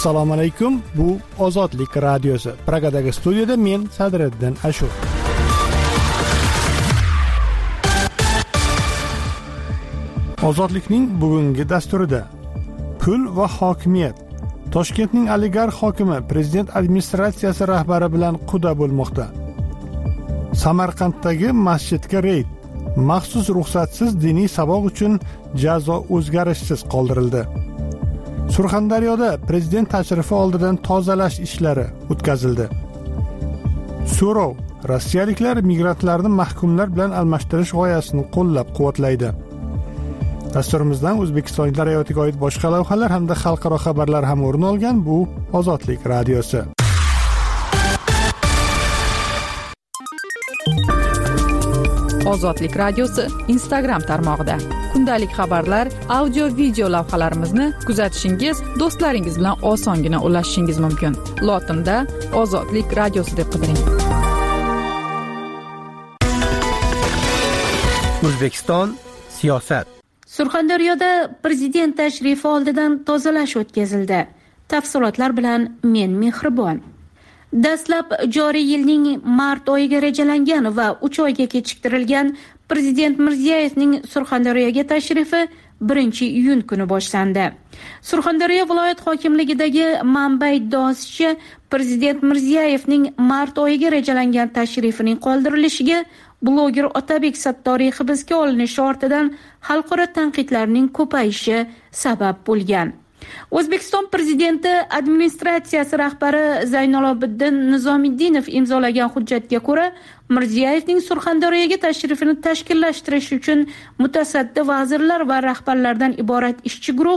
Assalomu alaykum. Bu Ozodlik radiosi. Pragadagi studiyada men Sadriddin Ashur. Ozodlikning bugungi dasturida pul va hokimiyat. Toshkentning oligarx hokimi prezident administratsiyasi rahbari bilan quda bo'lmoqda. Samarqanddagi masjidga reyd. Maxsus ruxsatsiz diniy saboq uchun jazo o'zgarishsiz qoldirildi. Surxondaryoda prezident tashrifi oldidan tozalash ishlari o'tkazildi. So'rov: rossiyaliklar migrantlarni mahkumlar bilan almashtirish g'oyasini qo'llab-quvvatlaydi. Dasturimizdan O'zbekistonliklar hayotiga oid boshqa lavhalar hamda xalqaro xabarlar ham o'rin olgan. Bu Ozodlik radiosi. Ozodlik radiosi Instagram tarmog'ida kundalik xabarlar, audio, video lavhalarimizni kuzatishingiz, do'stlaringiz bilan osongina ulashishingiz mumkin. Lotinda Ozodlik radiosi deb qidiring. O'zbekiston siyosat. Surxondaryoda prezident tashrifi oldidan tozalash o'tkazildi. Tafsilotlar bilan men Mehribon. Dastlab joriy yilning mart oyiga rejalangan va 3 oyga kechiktirilgan prezident Mirziyoyevning Surxondaryoga tashrifi 1-iyun kuni boshlandi. Surxondaryo viloyat hokimligidagi manba iddaosicha prezident Mirziyoyevning mart oyiga rejalangan tashrifining qoldirilishiga bloger Otabek Sattoriy hibsga olinishi ortidan xalqaro tanqidlarning ko'payishi sabab bo'lgan. O'zbekiston prezidenti administratsiyasi rahbari Zaynalobiddin Nizomiddinov imzolagan hujjatga ko'ra, Mirziyoyevning Surxondaryoga tashrifini tashkillashtirish uchun mutasaddi vazirlar va rahbarlardan iborat ishchi guruh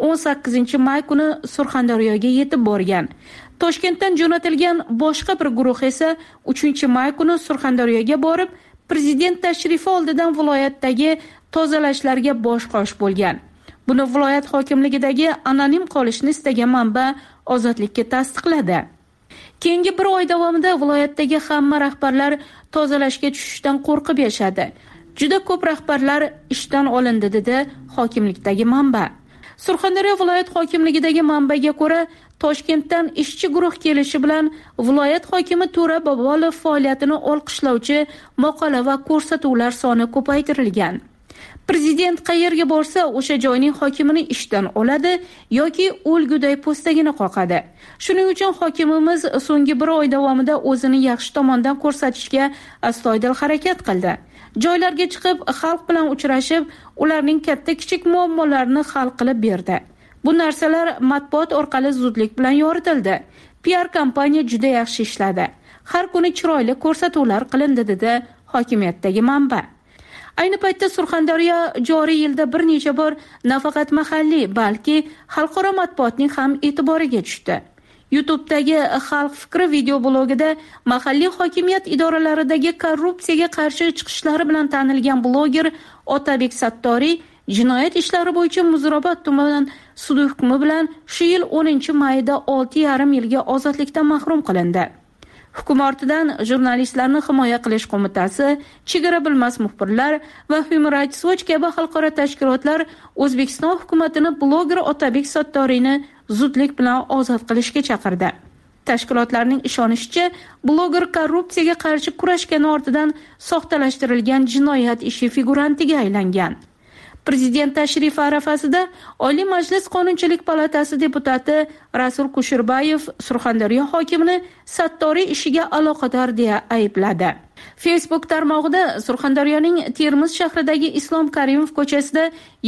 18-may kuni Surxondaryoga yetib borgan. Toshkentdan jo'natilgan boshqa bir guruh esa 3-may kuni Surxondaryoga borib, prezident tashrifi oldidan viloyatdagi tozalashlarga bosh-qosh bo'lgan. Buni viloyat hokimligidagi anonim qolishni istagan manba Ozodlikka tasdiqladi. Keyingi bir oy davomida viloyatdagi hamma rahbarlar tozalashga tushishdan qo'rqib yashadi. Juda ko'p rahbarlar ishdan olindi, dedi hokimlikdagi manba. Surxondaryo viloyat hokimligidagi manbaga ko'ra, Toshkentdan ishchi guruh kelishi bilan viloyat hokimi To'ra Bobolov faoliyatini olqishlovchi maqola va ko'rsatuvlar soni ko'paytirilgan. Prezident qayerga borsa, o'sha joyning hokimini ishdan oladi yoki o'lguday postagini qoqadi. Shuning uchun hokimimiz so'nggi bir oy davomida o'zini yaxshi tomondan ko'rsatishga astoydil harakat qildi. Joylarga chiqib, xalq bilan uchrashib, ularning katta-kichik muammolarini hal qilib berdi. Bu narsalar matbuot orqali zudlik bilan yoritildi. PR kompaniya juda yaxshi ishladi. Har kuni chiroyli ko'rsatuvlar qilindi, dedi hokimiyatdagi manba. Ayni paytda Surxondaryo joriy yilda bir necha bor nafaqat mahalliy, balki xalqaro matbuotning ham e'tiboriga tushdi. YouTube'dagi Xalq fikri video blogida mahalliy hokimiyat idoralaridagi korrupsiyaga qarshi chiqishlari bilan tanilgan bloger Otabek Sattoriy jinoyat ishlari bo'yicha Muzrabot tumani sud hukmi bilan shu yil 10-mayda 6,5 yilga ozodlikdan mahrum qilindi. Hukm ortidan jurnalistlarni himoya qilish qo'mitasi, chegara bilmas muxbirlar va Human Rights Watch kabi xalqaro tashkilotlar O'zbekiston hukumatini bloger Otabek Sattoriyni zudlik bilan ozod qilishga chaqirdi. Tashkilotlarning ishonishicha, bloger korrupsiyaga qarshi kurashgani ortidan soxtalashtirilgan jinoyat ishi figurantiga aylangan. Prezident tashrifi arafasida Oliy Majlis Qonunchilik palatasi deputati Rasul Kushirbayev Surxondaryo hokimini Sattoriy ishiga aloqador deya aybladi. Facebook tarmog'ida Surxondaryoning Termiz shahridagi Islom Karimov ko'chasida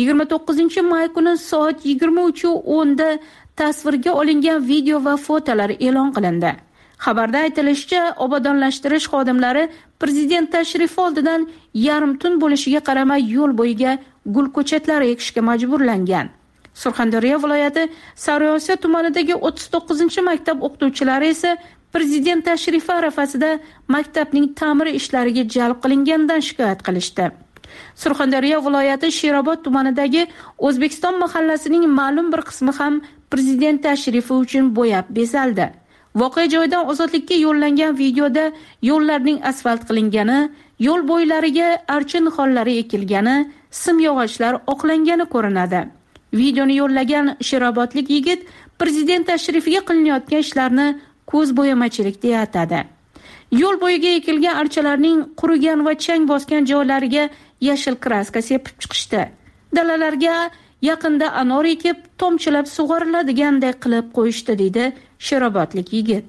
29-may kuni soat 23:10 da tasvirga olingan video va fotolar e'lon qilindi. Xabarda aytilishicha, obodonlashtirish xodimlari prezident tashrifi oldidan yarim tun bo'lishiga qaramay yo'l bo'yiga gul ko'chatlari ekishga majburlangan. Surxondaryo viloyati Sariosiyo tumanidagi 39-maktab o'qituvchilari esa prezident tashrifi arafasida maktabning ta'mir ishlariga jalb qilinganidan shikoyat qilishdi. Surxondaryo viloyati Sherobod tumanidagi O'zbekiston mahallasining ma'lum bir qismi ham prezident tashrifi uchun bo'yab bezaldi. Voqea joyidan Ozodlikka yo'llangan videoda yo'llarning asfalt qilingani, yo'l bo'ylariga archa nihollari ekilgani, simyog'ochlar oqlangani ko'rinadi. Videoni yo'llagan sherobodlik yigit prezident tashrifiga qilinayotgan ishlarni ko'z bo'yamachilik deya atadi. Yo'l bo'yiga ekilgan archalarning qurigan va chang bosgan joylariga yashil kraska sepib chiqishdi. Dalalarga yaqinda anor ekib, tomchilab sug'oriladiganday qilib qo'yishdi, deydi sherobodlik yigit.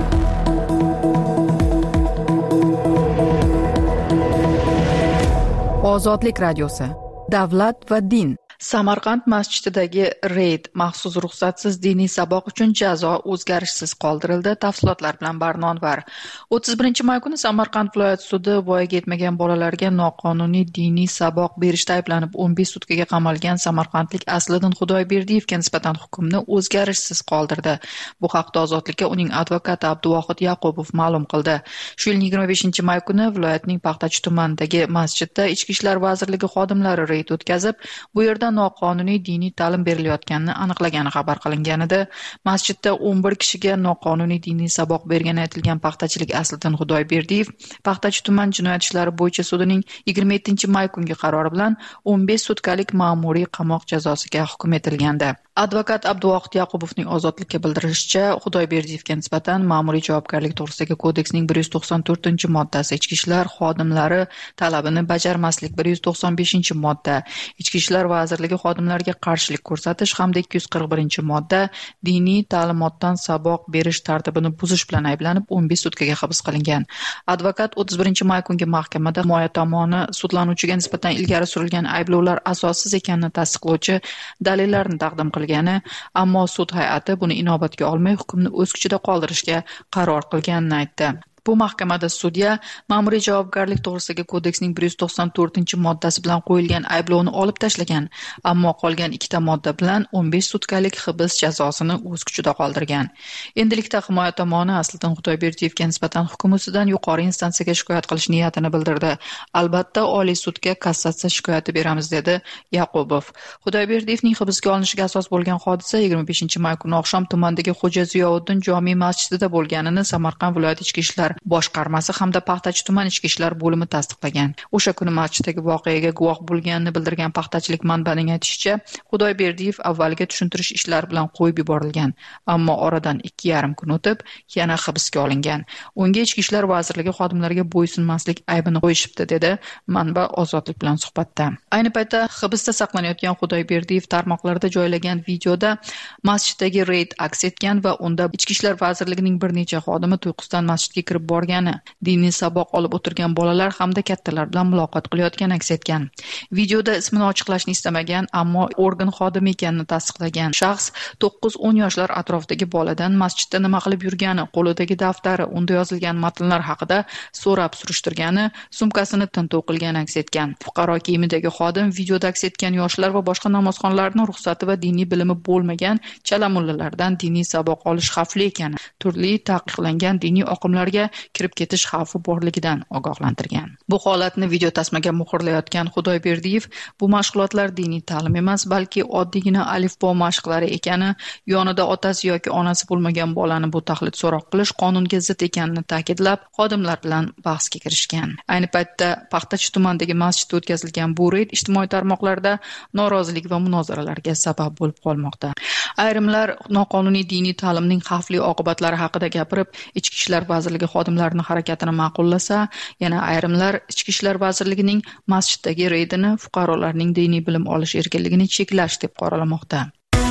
Ozodlik radiosi. Davlat va din. Samarqand masjididagi reyd maxsus ruxsatsiz diniy saboq uchun jazo o'zgarishsiz qoldirildi. Tafsilotlar bilan Barnonvar. 31-may kuni Samarqand viloyat sudi voyaga yetmagan bolalarga noqonuniy diniy saboq berishda ayblanib 15 sutkaga qamalgan samarqandlik Asliddin Xudoyberdiyevga nisbatan hukmni o'zgarishsiz qoldirdi. Bu haqda Ozodlikka uning advokati Abduvohid Yaqubov ma'lum qildi. Shu yilning 25-may kuni viloyatning Paxtachi tumanidagi masjidda Ichki ishlar vazirligi xodimlari reyd o'tkazib, bu yerda noqonuniy diniy ta'lim berilayotganini aniqlagani xabar qilinganida, masjidda 11 kishiga noqonuniy diniy saboq bergani aytilgan paxtachilik Asliddin Xudoyberdiyev Paxtachi tuman jinoyat ishlari bo'yicha sudining 27-may kungi qarori bilan 15 sutkalik ma'muriy qamoq jazosiga hukm etilgandi. Advokat Abduvohid Yaqubovning Ozodlikka bildirishicha, Xudoyberdiyevga nisbatan ma'muriy javobgarlik to'g'risidagi kodeksning 194-moddasi, ichki ishlar xodimlari talabini bajarmaslik 195-modda, ichki ishlar vazirligi xodimlariga qarshilik ko'rsatish hamda 241-modda diniy ta'limotdan saboq berish tartibini buzish bilan ayblanib 15 sutkaga hibs qilingan. Advokat 31-may kungi mahkamada himoya tomoni sudlanuvchiga nisbatan ilgari surilgan ayblovlar asossiz ekanini tasdiqlovchi dalillarni taqdim qilgani, ammo sud hay'ati buni inobatga olmay hukmni o'z kuchida qoldirishga qaror qilganini aytdi. Bu mahkamada sudya ma'muriy javobgarlik to'g'risidagi kodeksning 194-moddasi bilan qo'yilgan ayblovni olib tashlagan, ammo qolgan ikkita modda bilan 15 sutkalik hibs jazosini o'z kuchida qoldirgan. Endilikda himoya tomoni Asliddin Xudoyberdiyevga nisbatan hukm ustidan yuqori instansiyaga shikoyat qilish niyatini bildirdi. Albatta Oliy sudga kassatsiya shikoyati beramiz, dedi Yaqubov. Xudoyberdiyevning hibsga olinishiga asos bo'lgan hodisa 25-may kuni oqshom tumandagi Xo'ja Ziyovuddin jome masjidida bo'lganini Samarqand viloyat ichki ishlar boshqarmasi hamda Paxtachi tuman ichki ishlar bo'limi tasdiqlagan. O'sha kuni masjiddagi voqeaga guvoh bo'lganini bildirgan paxtachilik manbaning aytishicha, Xudoyberdiyev avvaliga tushuntirish ishlari bilan qo'yib yuborilgan, ammo oradan 2,5 kun o'tib yana hibsga olingan. Unga ichki ishlar vazirligi xodimlariga bo'ysunmaslik aybini qo'yishibdi, dedi manba Ozodlik bilan suhbatda. Ayni paytda hibsda saqlanayotgan Xudoyberdiyev tarmoqlarda joylagan videoda masjiddagi reyd aks etgan va unda ichki ishlar vazirligining bir necha xodimi To'qiston masjidga kirib borgani, diniy saboq olib o'tirgan bolalar hamda kattalar bilan muloqot qilayotgani aks etgan. Videoda ismini ochiqlashni istamagan, ammo organ xodimi ekanini tasdiqlagan shaxs 9-10 yoshlar atrofidagi boladan masjidda nima qilib yurgani, qo'lidagi daftari, unda yozilgan matnlar haqida so'rab surishtirgani, sumkasini tintuv qilgani aks etgan. Fuqaro kiyimidagi xodim videoda aks etgan yoshlar va boshqa namozxonlarning ruxsati va diniy bilimi bo'lmagan chala mullalardan diniy saboq olish xavfli ekani, turli taqiqlangan diniy oqimlarga kirib ketish xavfi borligidan ogohlantirgan. Bu holatni video tasmaga muhrlayotgan Xudoyberdiyev bu mashg'ulotlar diniy ta'lim emas, balki oddiygina alifbo mashqlari ekani, yonida otasi yoki onasi bo'lmagan bolani bu taxlit so'roq qilish qonunga zid ekanini ta'kidlab, xodimlar bilan bahsga kirishgan. Ayni paytda Paxtachi tumanidagi masjidda o'tkazilgan bu reyd ijtimoiy tarmoqlarda norozilik va munozaralarga sabab bo'lib qolmoqda. Ayrimlar noqonuniy diniy ta'limning xavfli oqibatlari haqida gapirib, ichki ishlar vazirligi xodimlarining harakatini ma'qullasa, yana ayrimlar ichki ishlar vazirligining masjiddagi reydini fuqarolarning diniy bilim olish erkinligini cheklash deb qoralamoqda.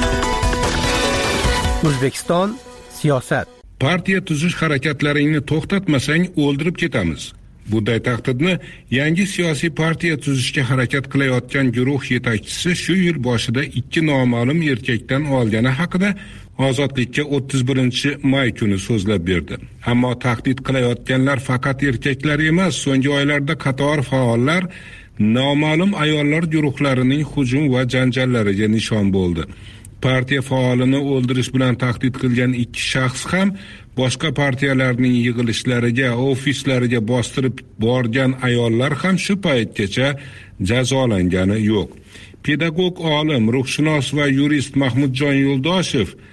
O'zbekiston siyosat. Partiya tuzish harakatlaringni to'xtatmasang o'ldirib ketamiz. Bunday tahdidni yangi siyosiy partiya tuzishga harakat qilayotgan guruh yetakchisi shu yil boshida 2 noma'lum erkakdan olgani haqida Ozodlikka 31-may kuni so'zlab berdi. Ammo tahdid qilayotganlar faqat erkaklar emas, so'nggi oylarda qator faollar noma'lum ayollar guruhlarining hujum va janjallariga nishon bo'ldi. Partiya faolini o'ldirish bilan tahdid qilgan 2 shaxs ham boshqa partiyalarning yig'ilishlariga, ofislariga bostirib borgan ayollar ham shu paytgacha jazolangani yo'q. Pedagog olim, ruhshunos va yurist Mahmudjon Yo'ldoshev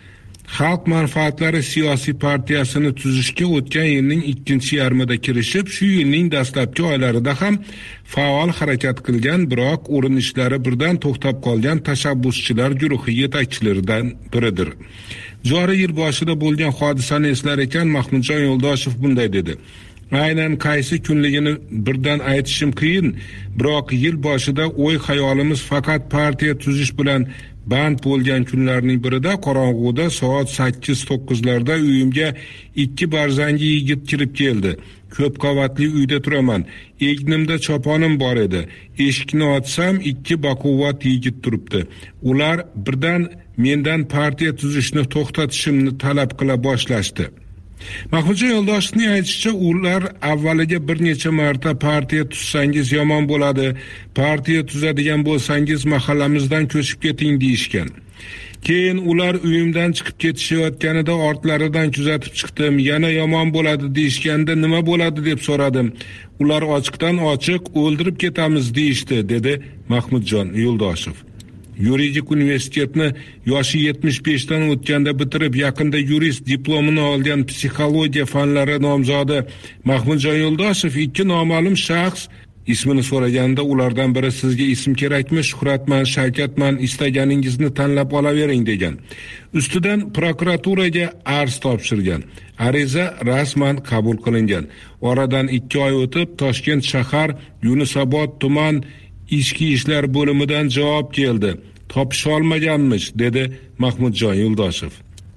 Xalq manfaatlari siyosiy partiyasini tuzishga o'tgan yilning 2-yarmida kirishib, shu yilning dastlabki oylarida ham faol harakat qilgan, biroq urinishlari birdan to'xtab qolgan tashabbuschilar guruhi yetakchilaridan biridir. Joriy yil boshida bo'lgan hodisani eslar ekan Mahmudjon Yo'ldoshev bunday dedi: Aynan qaysi kunligini birdan aytishim qiyin, biroq yil boshida o'y-xayolimiz faqat partiya tuzish bilan band bo'lgan kunlarning birida qorong'uda soat 8-9larda uyimga 2 barzangi yigit kirib keldi. Ko'p qavatli uyda turaman. Egnimda choponim bor edi. Eshikni ochsam 2 baquvvat yigit turibdi. Ular birdan mendan partiya tuzishni to'xtatishimni talab qila boshlashdi. Mahmudjon Yo'ldoshevning aytishicha, ular avvaliga bir necha marta partiya tuzsangiz yomon bo'ladi, partiya tuzadigan bo'lsangiz mahallamizdan ko'chib keting deyishgan. Keyin ular uyimdan chiqib ketishayotganida ortlaridan kuzatib chiqdim. Yana yomon bo'ladi deyishganda nima bo'ladi deb so'radim. Ular ochiqdan ochiq o'ldirib ketamiz deyishdi, dedi Mahmudjon Yo'ldoshev. Yuridik universitetni yoshi 75 dan o'tganda bitirib, yaqinda yurist diplomini olgan psixologiya fanlari nomzodi Mahmudjon Yo'ldoshev 2 noma'lum shaxs ismini so'raganda ulardan biri sizga ism kerakmi, Shuhratman, Shavkatman, istaganingizni tanlab olavering degan. Ustidan prokuraturaga arz topshirgan. Ariza rasman qabul qilingan. Oradan 2 oy o'tib Toshkent shahar Yunusobod tuman Ichki ishlar bo'limidan javob keldi. Topisha olmaganmish, dedi Mahmudjon Yo'ldoshev.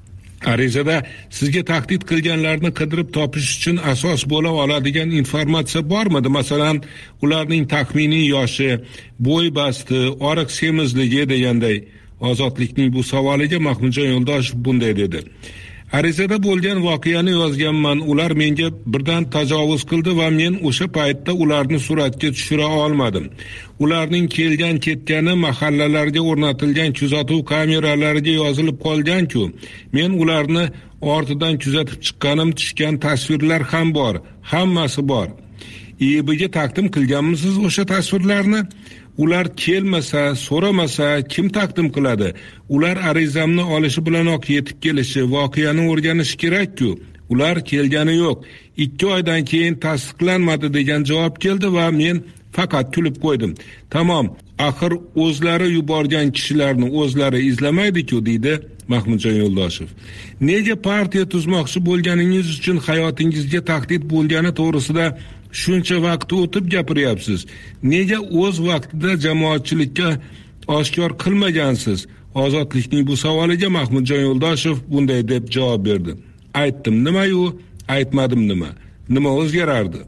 Arizada sizga tahdid qilganlarni qidirib topish uchun asos bo'la oladigan informatsiya bormidi? Masalan, ularning taxminiy yoshi, bo'y basti, oriq semizligi deganday. Ozodlikning bu savoliga Mahmudjon Yo'ldoshev bunday dedi: Arizada bo'lgan voqeani yozganman. Ular menga birdan tajovuz qildi va men o'sha paytda ularni suratga tushira olmadim. Ularning kelgan ketgani mahallalarga o'rnatilgan kuzatuv kameralariga yozilib qolgan-ku. Men ularni ortidan kuzatib chiqqanim, tushgan tasvirlar ham bor. Hammasi bor. IIBga taqdim qilganmisiz o'sha tasvirlarni? Ular kelmasa, so'ramasa kim taqdim qiladi? Ular arizamni olishi bilanoq yetib kelishi, voqeani o'rganish kerak-ku. Ular kelgani yo'q. 2 oydan keyin tasdiqlanmadi degan javob keldi va men faqat kulib qo'ydim. Tamom, axir o'zlari yuborgan kishilarni o'zlari izlamaydi-ku, deydi Mahmudjon Yo'ldoshev. Nega partiya tuzmoqchi bo'lganingiz uchun hayotingizga tahdid bo'lgani to'g'risida shuncha vaqt o'tib gapiryapsiz? Nega o'z vaqtida jamoatchilikka oshkor qilmagansiz? Ozodlikning bu savoliga Mahmudjon Yo'ldoshev bunday deb javob berdi: Aytdim nima-yu, aytmadim nima? Nima o'zgarardi?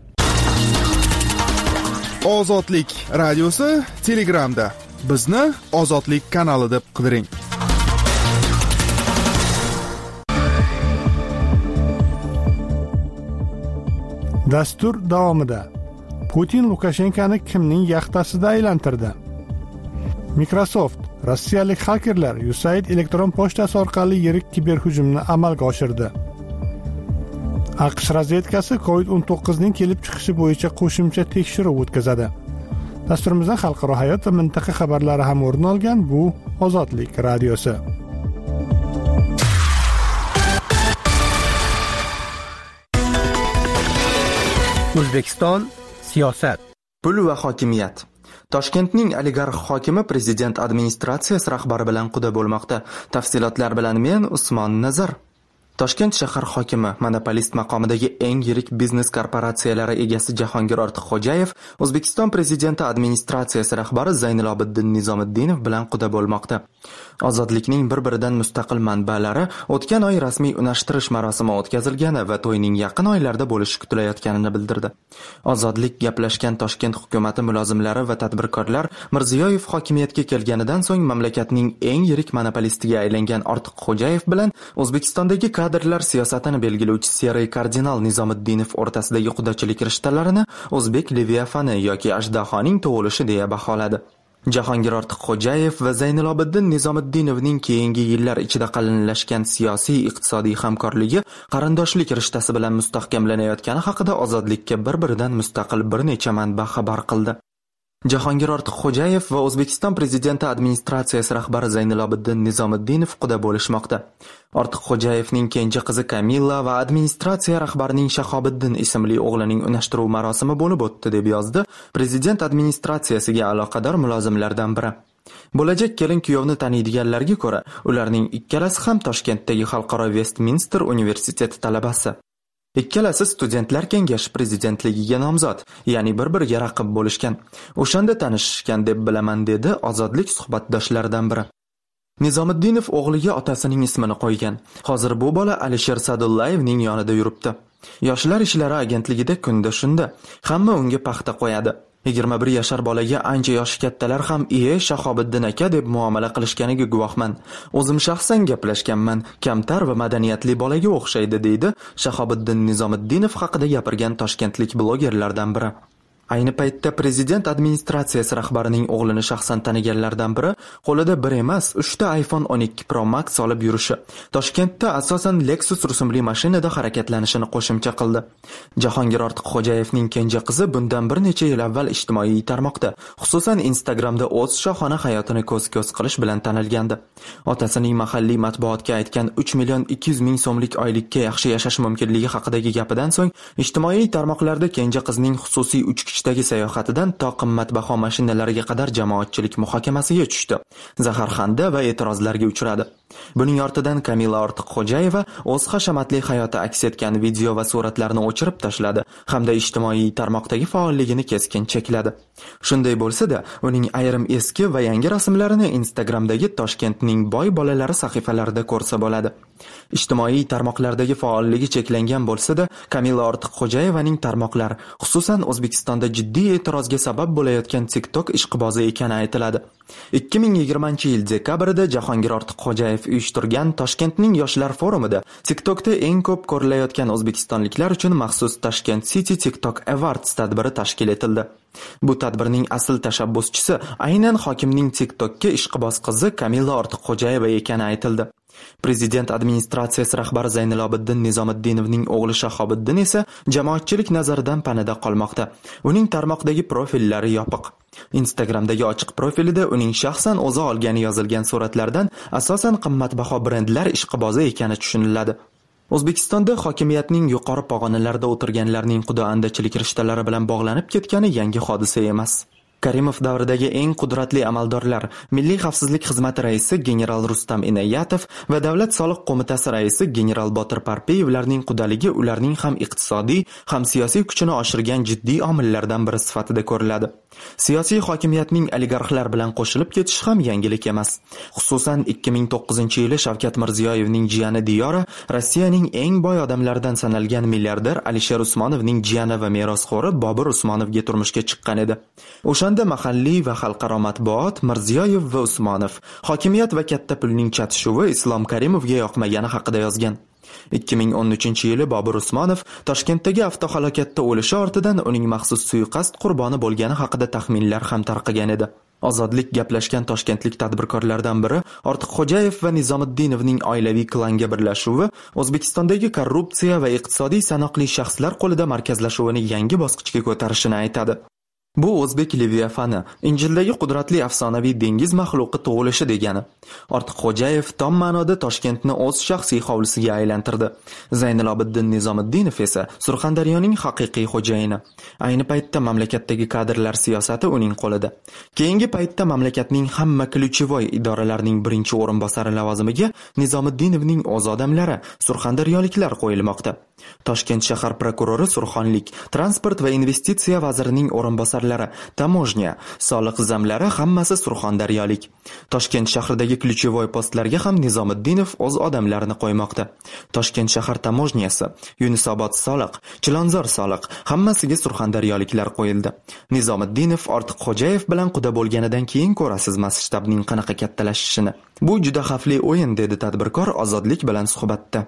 Ozodlik radiosi Telegramda. Bizni Ozodlik kanali deb qidiring. Dastur davomida Putin Lukashenkoni kimning yaxtasida aylantirdi? Microsoft rossiyalik xakerlar USAID elektron pochtasi orqali yirik kiberhujumni amalga oshirdi. AQSh razvedkasi COVID-19 ning kelib chiqishi bo'yicha qo'shimcha tekshiruv o'tkazadi. Dasturimizda xalqaro hayot va mintaqa xabarlari ham o'rin olgan. Bu Ozodlik radiosi. O'zbekiston siyosat. Pul va hokimiyat. Toshkentning oligarx hokimi prezident administratsiyasi rahbari bilan quda bo'lmoqda. Tafsilotlar bilan men Usmon Nazar. Toshkent shahar hokimi monopolist maqomidagi eng yirik biznes korporatsiyalari egasi Jahongir Ortiqxo'jayev O'zbekiston prezidenti administratsiyasi rahbari Zaynilobiddin Nizomiddinov bilan quda bo'lmoqda. Ozodlikning bir-biridan mustaqil manbalari o'tgan oy rasmiy unashtirish marosimi o'tkazilgani va to'yning yaqin oylarda bo'lishi kutilayotganini bildirdi. Ozodlik gaplashgan Toshkent hukumati mulozimlari va tadbirkorlar Mirziyoyev hokimiyatga kelganidan so'ng mamlakatning eng yirik monopolistiga aylangan Ortiqxo'jayev bilan O'zbekistondagi kadrlar siyosatini belgilovchi Seriy kardinal Nizomiddinov o'rtasidagi qudachilik rishtalarini o'zbek leviafani yoki ajdahoning tug'ilishi deya baholadi. Jahongir Ortiqxo'jayev va Zaynilobiddin Nizomiddinovning keyingi yillar ichida qalinlashgan siyosiy iqtisodiy hamkorligi qarindoshlik rishtasi bilan mustahkamlanayotgani haqida Ozodlikka bir-biridan mustaqil bir necha manba xabar qildi. Jahongir Ortiqxo'jayev va O'zbekiston Prezidenti administratsiyasi rahbari Zaynilobiddin Nizomiddinov quda bo'lishmoqda. Ortiqxo'jayevning kenja qizi Kamilla va administratsiya rahbarining Shahobiddin ismli o'g'lining unashtiruv marosimi bo'lib o'tdi, deb yozdi Prezident administratsiyasiga aloqador mulozimlardan biri. Bo'lajak kelin-kuyovni taniydiganlarga ko'ra, ularning ikkalasi ham Toshkentdagi Xalqaro Westminster universiteti talabasi. Ikkalasi studentlar kengashi prezidentligiga nomzod, ya'ni bir-biriga raqib bo'lishgan. O'shanda tanishishgan deb bilaman, dedi Ozodlik suhbatdoshlaridan biri. Nizomiddinov o'g'liga otasining ismini qo'ygan. Hozir bu bola Alisher Sadullayevning yonida yuribdi. Yoshlar ishlari agentligida kunda shunda. Hamma unga paxta qo'yadi. 21 yashar bolaga ancha yoshi kattalar ham Shahobiddin aka deb muomala qilishganiga guvohman. O'zim shaxsan gaplashganman. Kamtar va madaniyatli bolaga o'xshaydi, deydi Shahobiddin Nizomiddinov haqida gapirgan toshkentlik blogerlardan biri. Ayni paytda prezident administratsiyasi rahbarining o'g'lini shaxsan taniganlardan biri qo'lida bir emas, 3 ta iPhone 12 Pro Max olib yurishi, Toshkentda asosan Lexus rusumli mashinada harakatlanishini qo'shimcha qildi. Jahongir Ortiqxo'jayevning kenja qizi bundan bir necha yil avval ijtimoiy tarmoqda, xususan Instagramda o'z shohona hayotini ko'z-ko'z qilish bilan tanilgandi. Otasining mahalliy matbuotga aytgan 3 million 200 ming so'mlik oylikka yaxshi yashash mumkinligi haqidagi gapidan so'ng ijtimoiy tarmoqlarda kenja qizning xususiy 3 dagi sayohatidan to qimmatbaho mashinalarga qadar jamoatchilik muhokamasiga tushdi. Zaharxanda va e'tirozlarga uchradi. Buning ortidan Kamilla Ortiqxo'jayeva o'z hashamatli hayoti aks etgan video va suratlarni o'chirib tashladi hamda ijtimoiy tarmoqdagi faolligini keskin chekladi. Shunday bo'lsa-da, uning ayrim eski va yangi rasmlarini Instagramdagi Toshkentning boy bolalari sahifalarida ko'rsa bo'ladi. Ijtimoiy tarmoqlardagi faolligi cheklangan bo'lsa-da, Kamilla Ortiqxo'jayevaning tarmoqlar, xususan O'zbekistonda jiddiy e'tirozga sabab bo'layotgan TikTok ishqibozi ekani aytiladi. 2020-yil dekabrida Jahongir Ortiqxo'jayev uyushtirgan Toshkentning yoshlar forumida TikTokda eng ko'p ko'rilayotgan o'zbekistonliklar uchun maxsus Tashkent City TikTok Awards tadbiri tashkil etildi. Bu tadbirning asl tashabbuschisi aynan hokimning TikTokka ishqiboz qizi Kamilla Ortiqxo'jayeva ekani aytildi. Prezident administratsiyasi rahbari Zaynilobiddin Nizomiddinovning o'g'li Shahobiddin esa jamoatchilik nazaridan panada qolmoqda. Uning tarmoqdagi profillari yopiq. Instagramdagi ochiq profilida uning shaxsan o'zi olgani yozilgan suratlardan asosan qimmatbaho brendlar ishqibozi ekani tushuniladi. O'zbekistonda hokimiyatning yuqori pog'onalarida o'tirganlarning quda-andachilik rishtalari bilan bog'lanib ketgani yangi hodisa emas. Karimov davridagi eng qudratli amaldorlar, Milliy xavfsizlik xizmati raisi general Rustam Inoyatov va Davlat soliq qo'mitasi raisi general Botir Parpiyevlarning qudaligi ularning ham iqtisodiy, ham siyosiy kuchini oshirgan jiddiy omillardan biri sifatida ko'riladi. Siyosiy hokimiyatning oligarxlar bilan qo'shilib ketishi ham yangilik emas. Xususan 2009-yili Shavkat Mirziyoyevning jiyani Diyora Rossiyaning eng boy odamlaridan sanalgan milliarder Alisher Usmonovning jiyani va merosxo'ri Bobur Usmonovga turmushga chiqqan edi. O'shanda mahalliy va xalqaro matbuot Mirziyoyev va Usmonov hokimiyat va katta pulning chatishuvi Islom Karimovga yoqmagani haqida yozgan. 2013-yili Bobur Usmonov Toshkentdagi avtohalokatda o'lishi ortidan uning maxsus suiqasd qurboni bo'lgani haqida taxminlar ham tarqagan edi. Ozodlik gaplashgan toshkentlik tadbirkorlardan biri Ortiqxo'jayev va Nizomiddinovning oilaviy klanga birlashuvi O'zbekistondagi korrupsiya va iqtisodiy sanoqli shaxslar qo'lida markazlashuvini yangi bosqichga ko'tarishini aytadi. Bu o'zbek Leviafani, Injildagi qudratli afsonaviy dengiz maxluqi tug'ilishi degani. Ortiqxo'jayev tom ma'noda Toshkentni o'z shaxsiy hovlisiga aylantirdi. Zaynilobiddin Nizomiddinov esa Surxondaryoning haqiqiy xo'jayini. Ayni paytda mamlakatdagi kadrlar siyosati uning qo'lida. Keyingi paytda mamlakatning hamma ключевой idoralarining birinchi o'rinbosari lavozimiga Nizomiddinovning o'z odamlari, surxondaryoliklar qo'yilmoqda. Toshkent shahar prokurori Surxonlik, transport va investitsiya vazirining o'rinbosarlari, tamojnya, soliq zamlari hammasi surxondaryolik. Toshkent shahridagi ключевой postlarga ham Nizomiddinov o'z odamlarini qo'ymoqda. Toshkent shahar tamojnyasi, Yunusobod soliq, Chilonzor soliq, hammasiga surxondaryoliklar qo'yildi. Nizomiddinov Ortiqxo'jayev bilan quda bo'lganidan keyin ko'rasiz masshtabning qanaqa kattalashishini. Bu juda xavfli o'yin, dedi tadbirkor Ozodlik bilan suhbatda.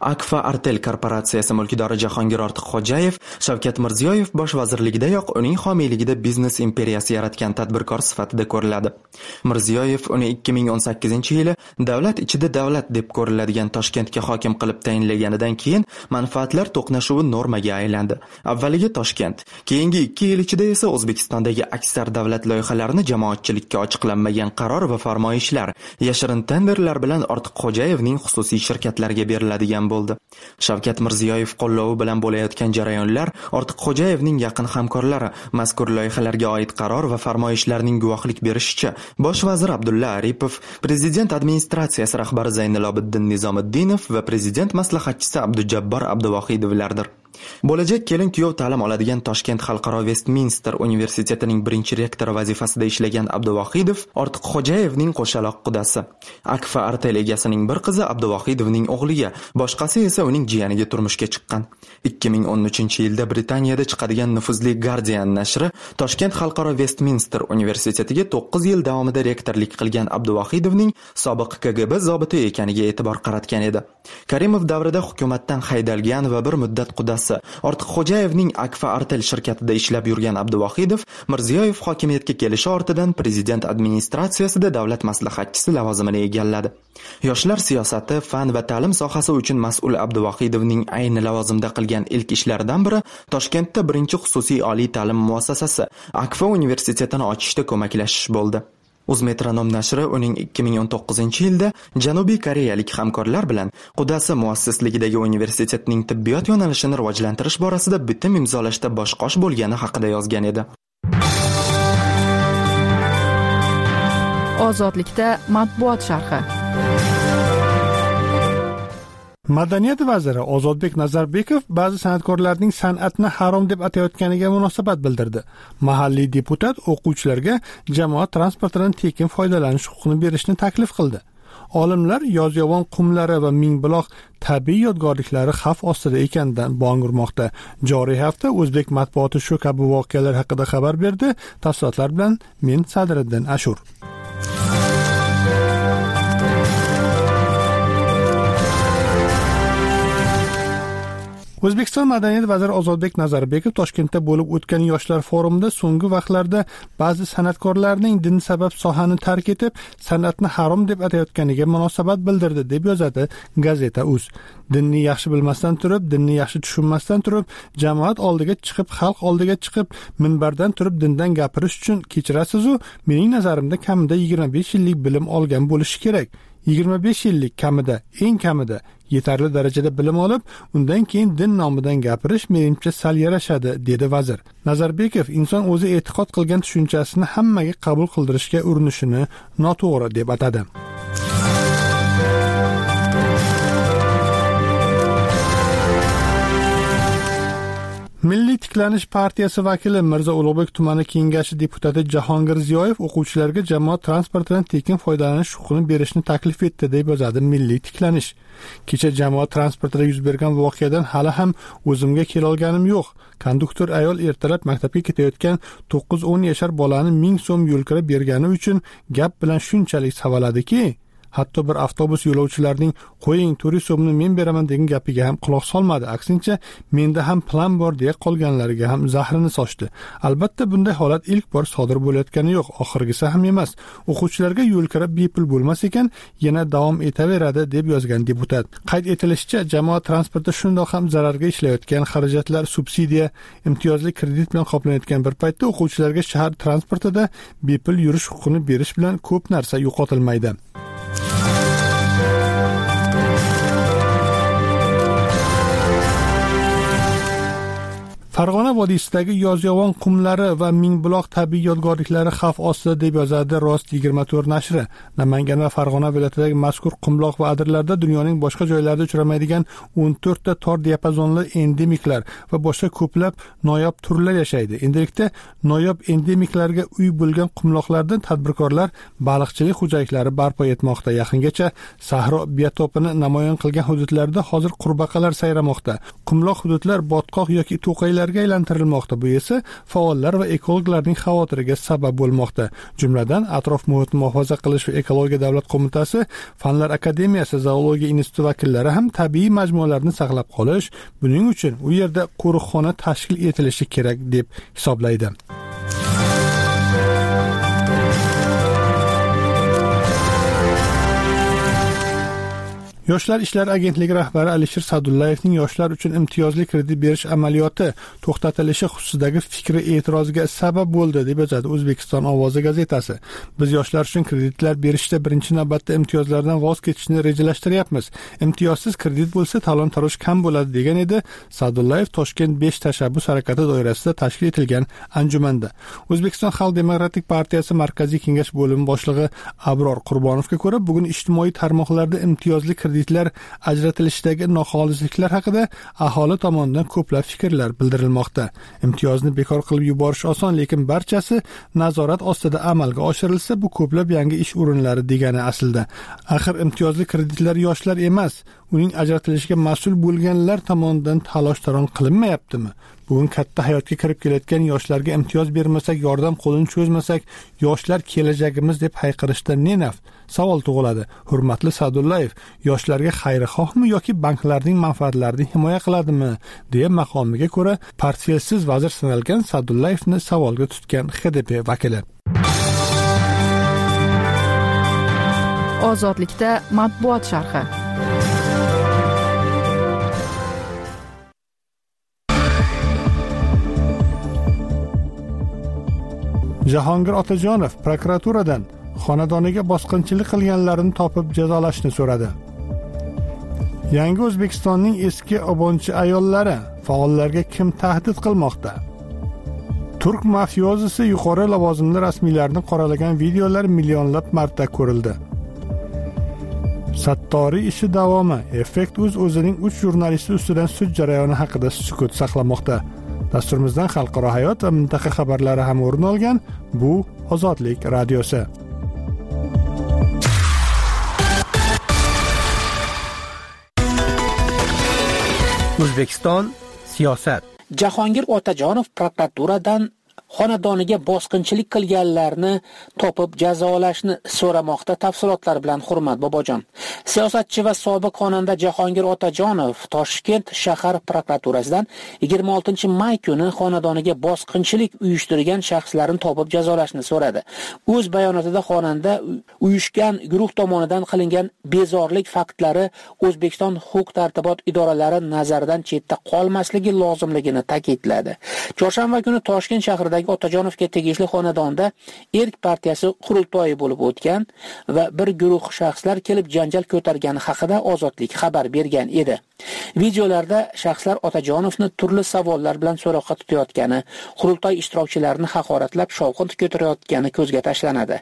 Akfa Artel korporatsiyasi mulkidori Jahongir Ortiqxo'jayev Shavkat Mirziyoyev bosh vazirligidayoq uning homiyligida biznes imperiyasi yaratgan tadbirkor sifatida ko'riladi. Mirziyoyev uni 2018-yili davlat ichida davlat deb ko'riladigan Toshkentga hokim qilib tayinlaganidan keyin manfaatlar to'qnashuvi normaga aylandi. Avvaliga Toshkent, keyingi 2 yil ichida esa O'zbekistondagi aksar davlat loyihalarini jamoatchilikka ochiqlanmagan qaror va farmoyishlar, yashirin tenderlar bilan Ortiqxo'jayevning xususiy shirkatlarga beriladigan bo'ldi. Shavkat Mirziyoyev qo'llovi bilan bo'layotgan jarayonlar Ortiqxo'jayevning yaqin hamkorlari mazkur loyihalarga oid qaror va farmoyishlarning guvohlik berishicha, bosh vazir Abdulla Aripov, prezident administratsiyasi rahbari Zaynilobiddin Nizomiddinov va prezident maslahatchisi Abdujabbor Abduvohidovlardir. Bo'lajak kelin-kuyov ta'lim oladigan Toshkent Xalqaro Westminster universitetining birinchi rektori vazifasida ishlagan Abduvohidov Ortiqxo'jayevning qo'shaloq qudasi. Akfa Artel egasining bir qizi Abduvohidovning o'g'liga, boshqasi esa uning jiyaniga turmushga chiqqan. 2013-yilda Britaniyada chiqadigan nufuzli Guardian nashri Toshkent Xalqaro Westminster universitetiga 9 yil davomida rektorlik qilgan Abduvohidovning sobiq KGB zobiti ekaniga e'tibor qaratgan edi. Karimov davrida hukumatdan haydalgan va bir muddat qudasi Ortiqxo'jayevning Akfa Artel shirkatida ishlab yurgan Abduvohidov Mirziyoyev hokimiyatga kelishi ortidan prezident administratsiyasida davlat maslahatchisi lavozimini egalladi. Yoshlar siyosati, fan va ta'lim sohasi uchun mas'ul Abduvohidovning ayni lavozimda qilgan ilk ishlaridan biri Toshkentda birinchi xususiy oliy ta'lim muassasasi Akfa universitetini ochishda ko'maklashish bo'ldi. Uzmetronom nashri uning 2019-yilda Janubiy Koreyalik hamkorlar bilan qudasi muassisligidagi universitetning tibbiyot yo'nalishini rivojlantirish borasida bitim imzolashda bosh-qosh bo'lgani haqida yozgan edi. Ozodlikda matbuot sharhi. Madaniyat vaziri Ozodbek Nazarbekov ba'zi san'atkorlarning san'atni harom deb atayotganiga munosabat bildirdi. Mahalliy deputat o'quvchilarga jamoat transportidan tekin foydalanish huquqini berishni taklif qildi. Olimlar Yozyovon qumlari va Mingbuloq tabiiy yodgorliklari xavf ostida ekanidan bong urmoqda. Joriy hafta o'zbek matbuoti shu kabi voqealar haqida xabar berdi. Tafsilotlar bilan men Sadriddin Ashur. O'zbekiston madaniyat vaziri Ozodbek Nazarbekov Toshkentda bo'lib o'tgan yoshlar forumida so'nggi vaqtlarda ba'zi san'atkorlarning din sabab sohani tark etib, san'atni harom deb atayotganiga munosabat bildirdi deb yozadi Gazeta.uz. Dinni yaxshi bilmasdan turib, dinni yaxshi tushunmasdan turib, jamoat oldiga chiqib, xalq oldiga chiqib, minbardan turib dindan gapirish uchun kechirasiz-u, mening nazarimda kamida 25 yillik bilim olgan bo'lishi kerak. 25 yillik kamida, eng kamida yetarli darajada bilim olib, undan keyin din nomidan gapirish menimcha sal yarashadi, dedi vazir. Nazarbekov inson o'zi e'tiqod qilgan tushunchasini hammaga qabul qildirishga urinishini noto'g'ri deb atadi. Milliy tiklanish partiyasi vakili Mirzo Ulug'bek tumani kengashi deputati Jahongir Ziyoyev o'quvchilarga jamoat transportidan tekin foydalanish huquqini berishni taklif etdi deb yozadi Milliy tiklanish. Kecha jamoat transportida yuz bergan voqeadan hali ham o'zimga kela olganim yo'q. Konduktor ayol ertalab maktabga ketayotgan 9-10 yashar bolani 1000 so'm yo'lkira bergani uchun gap bilan shunchalik savaladiki, hatto bir avtobus yo'lovchilarining qo'ying 400 so'mni men beraman degan gapiga ham quloq solmadi. Aksincha, menda ham plan bor deya qolganlariga ham zahrini sochdi. Albatta bunday holat ilk bor sodir bo'layotgani yo'q, oxirgisi ham emas. O'quvchilarga yo'lkira bepul bo'lmas ekan, yana davom etaveradi deb yozgan deputat. Qayd etilishicha, jamoat transporti shundoq ham zararga ishlayotgan, xarajatlar subsidiya, imtiyozli kredit bilan qoplanayotgan bir paytda o'quvchilarga shahar transportida bepul yurish huquqini berish bilan ko'p narsa yo'qotilmaydi. Farg'ona vodiysidagi Yozyovon qumlari va Mingbuloq tabiiy yodgorliklari xavf ostida deb yozadi Rost 24 nashri. Namangan va Farg'ona viloyatidagi mazkur qumloq va adirlarda dunyoning boshqa joylarida uchramaydigan 14 ta tor diapazonli endemiklar va boshqa ko'plab noyob turlar yashaydi. Endilikda noyob endemiklarga uy bo'lgan qumloqlarda tadbirkorlar baliqchilik xo'jaliklari barpo etmoqda. Yaqingacha sahro biotopini namoyon qilgan hududlarda hozir qurbaqalar sayramoqda. Qumloq hududlar botqoq yoki to'qaylar ko'chatlarga aylantirilmoqda. Bu esa faollar va ekologlarning xavotiriga sabab bo'lmoqda. Jumladan, Atrof muhitni muhofaza qilish va ekologiya davlat qo'mitasi, Fanlar akademiyasi, zoologiya instituti vakillari ham tabiiy majmualarni saqlab qolish, buning uchun u yerda qo'riqxona tashkil etilishi kerak deb hisoblaydi. Yoshlar ishlari agentligi rahbari Alisher Sadullayevning yoshlar uchun imtiyozli kredit berish amaliyoti to'xtatilishi xususidagi fikri e'tirozga sabab bo'ldi deb yozadi O'zbekiston Ovozi gazetasi. Biz yoshlar uchun kreditlar berishda birinchi navbatda imtiyozlardan voz kechishni rejalashtiryapmiz. Imtiyozsiz kredit bo'lsa talon-taroj kam bo'ladi degan edi Sadullayev Toshkent 5 tashabbus harakati doirasida tashkil etilgan anjumanda. O'zbekiston Xalq demokratik partiyasi markaziy kengash bo'limi boshlig'i Abror Qurbonovga ko'ra, bugun ijtimoiy tarmoqlarda imtiyozli kreditlar ajratilishidagi noxolisliklar haqida aholi tomonidan ko'plab fikrlar bildirilmoqda. Imtiyozni bekor qilib yuborish oson, lekin barchasi nazorat ostida amalga oshirilsa, bu ko'plab yangi ish o'rinlari degani aslida. Axir imtiyozli kreditlar yoshlar emas, uning ajratilishiga mas'ul bo'lganlar tomonidan talosh-taron qilinmayaptimi? Bugun katta hayotga kirib kelayotgan yoshlarga imtiyoz bermasak, yordam qo'lini cho'zmasak, yoshlar kelajagimiz deb hayqirishda ne naf? Savol tug'iladi. Hurmatli Sadullayev, yoshlarga xayrixohmi yoki banklarning manfaatlarini himoya qiladimi? deya maqomiga ko'ra portfelsiz vazir sanalgan Sadullayevni savolga tutgan HDP vakili. Ozodlikda matbuot sharhi. Jahongir Otajonov prokuraturadan xonadoniga bosqinchilik qilganlarni topib jazolashni so'radi. Yangi O'zbekistonning eski obunchi ayollari faollarga kim tahdid qilmoqda? Turk mafiyozisi yuqori lavozimli rasmiylarni qoralagan videolar millionlab marta ko'rildi. Sattoriy ishi davomi. Effekt o'zining 3 jurnalisti ustidan sud jarayoni haqida sukut saqlamoqda. Dasturimizdan xalqaro hayot va mintaqa xabarlari ham o'rin olgan. Bu Ozodlik radiosi. O'zbekiston siyosat. Jahongir Otajonov prokuraturadan xonadoniga bosqinchilik qilganlarni topib jazolashni so'ramoqda. Tafsilotlar bilan Hurmat Bobojon. Siyosatchi va sobiq xonanda Jahongir Otajonov Toshkent shahar prokuraturasidan 26-may kuni xonadoniga bosqinchilik uyushtirgan shaxslarni topib jazolashni so'radi. O'z bayonotida xonanda uyushgan guruh tomonidan qilingan bezorlik faktlari O'zbekiston huquq-tartibot idoralari nazaridan chetda qolmasligi lozimligini ta'kidladi. Chorshanba kuni Toshkent shahridagi Otajonovga tegishli xonadonda Erk partiyasi qurultoyi bo'lib o'tgan va bir guruh shaxslar kelib janjal ko'targani haqida Ozodlik xabar bergan edi. Videolarda shaxslar Otajonovni turli savollar bilan so'roqqa tutayotgani, qurultoy ishtirokchilarini haqoratlab shovqin ko'tarayotgani ko'zga tashlanadi.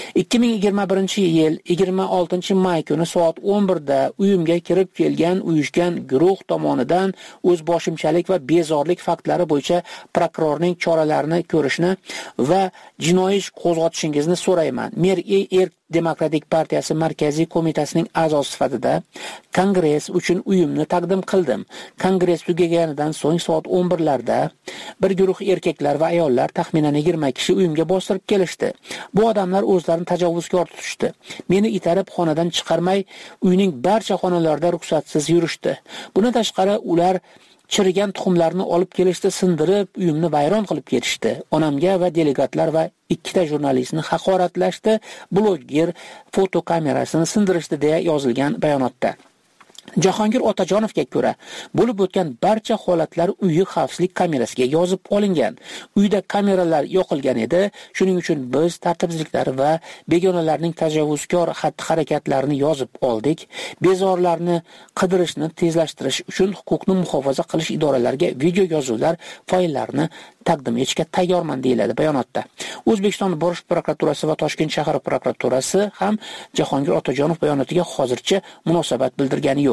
2021-yil 26-may kuni soat 11da uyimga kirib kelgan uyushgan guruh tomonidan o'zboshimchalik va bezorlik faktlari bo'yicha prokurorning choralarini ko'rishni va jinoiy ish qo'zg'atishingizni so'rayman. Mer Erk Demokratik partiyasi markaziy qo'mitasining a'zosi sifatida kongress uchun uyimni taqdim qildim. Kongress tugaganidan so'ng soat 11larda bir guruh erkaklar va ayollar taxminan 20 kishi uyimga bostirib kelishdi. Bu odamlar o'zlarini tajovuzkor tutishdi. Meni itarib xonadan chiqarmay, uyning barcha xonalarida ruxsatsiz yurishdi. Bundan tashqari ular chirigan tuxumlarni olib kelishdi, sindirib, uyimni vayron qilib ketishdi. Onamga va delegatlar va 2 jurnalistni haqoratlashdi, bloger fotokamerasini sindirishdi deya yozilgan bayonotda. Jahongir Otajonovga ko'ra, bo'lib o'tgan barcha holatlar uyi xavfsizlik kamerasiga yozib olingan. Uyda kameralar yoqilgan edi. Shuning uchun biz tartibsizliklar va begonalarning tajovuzkor xatti-harakatlarini yozib oldik. Bezorlarni qidirishni tezlashtirish uchun huquqni muhofaza qilish idoralariga video yozuvlar fayllarni taqdim etishga tayyorman deyiladi bayonotda. O'zbekiston Bosh prokuraturasi va Toshkent shahar prokuraturasi ham Jahongir Otajonov bayonotiga hozircha munosabat bildirgani yo'q.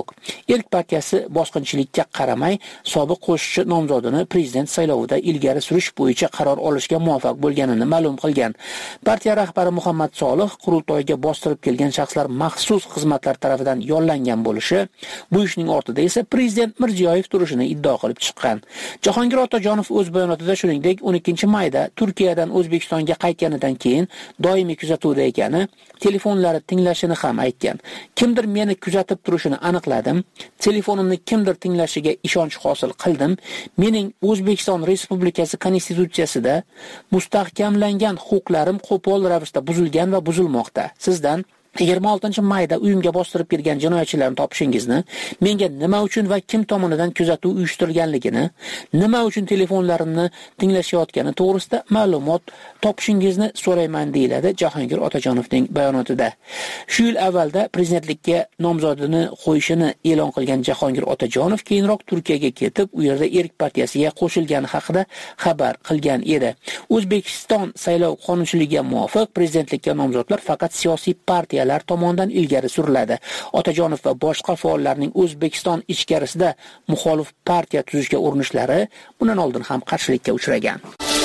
yo'q. Erk partiyasi bosqinchilikka qaramay sobiq qo'shiqchi nomzodini prezident saylovida ilgari surish bo'yicha qaror olishga muvaffaq bo'lganini ma'lum qilgan. Partiya rahbari Muhammad Solih qurultoyga bostirib kelgan shaxslar maxsus xizmatlar tarafidan yollangan bo'lishi, bu ishning ortida esa prezident Mirziyoyev turishini iddao qilib chiqqan. Jahongir Otajonov o'z bayonotida shuningdek 12-mayda Turkiyadan O'zbekistonga qaytganidan keyin doimiy kuzatuvda ekani, telefonlari tinglashini ham aytgan. Kimdir meni kuzatib turishini aniqladim. Telefonimni kimdir tinglashiga ishonch hosil qildim. Mening O'zbekiston Respublikasi konstitutsiyasida mustahkamlangan huquqlarim qo'pol ravishda buzilgan va buzilmoqda. Sizdan 26-mayda uyimga bostirib kirgan jinoyatchilarni topishingizni, menga nima uchun va kim tomonidan kuzatuv uyushtirilganligini, nima uchun telefonlarimni tinglashayotgani to'g'risida ma'lumot topishingizni so'rayman, deyiladi Jahongir Otajonovning bayonotida. Shu yil avvalda prezidentlikka nomzodini qo'yishini e'lon qilgan Jahongir Otajonov keyinroq Turkiyaga ketib, u yerda Erk partiyasiga qo'shilgani haqida xabar qilgan edi. O'zbekiston saylov qonunchiligiga muvofiq prezidentlikka nomzodlar faqat siyosiy partiya tomonidan ilgari suriladi. Otajonov va boshqa faollarning O'zbekiston ichkarisida muxolif partiya tuzishga urinishlari bundan oldin ham qarshilikka uchragan.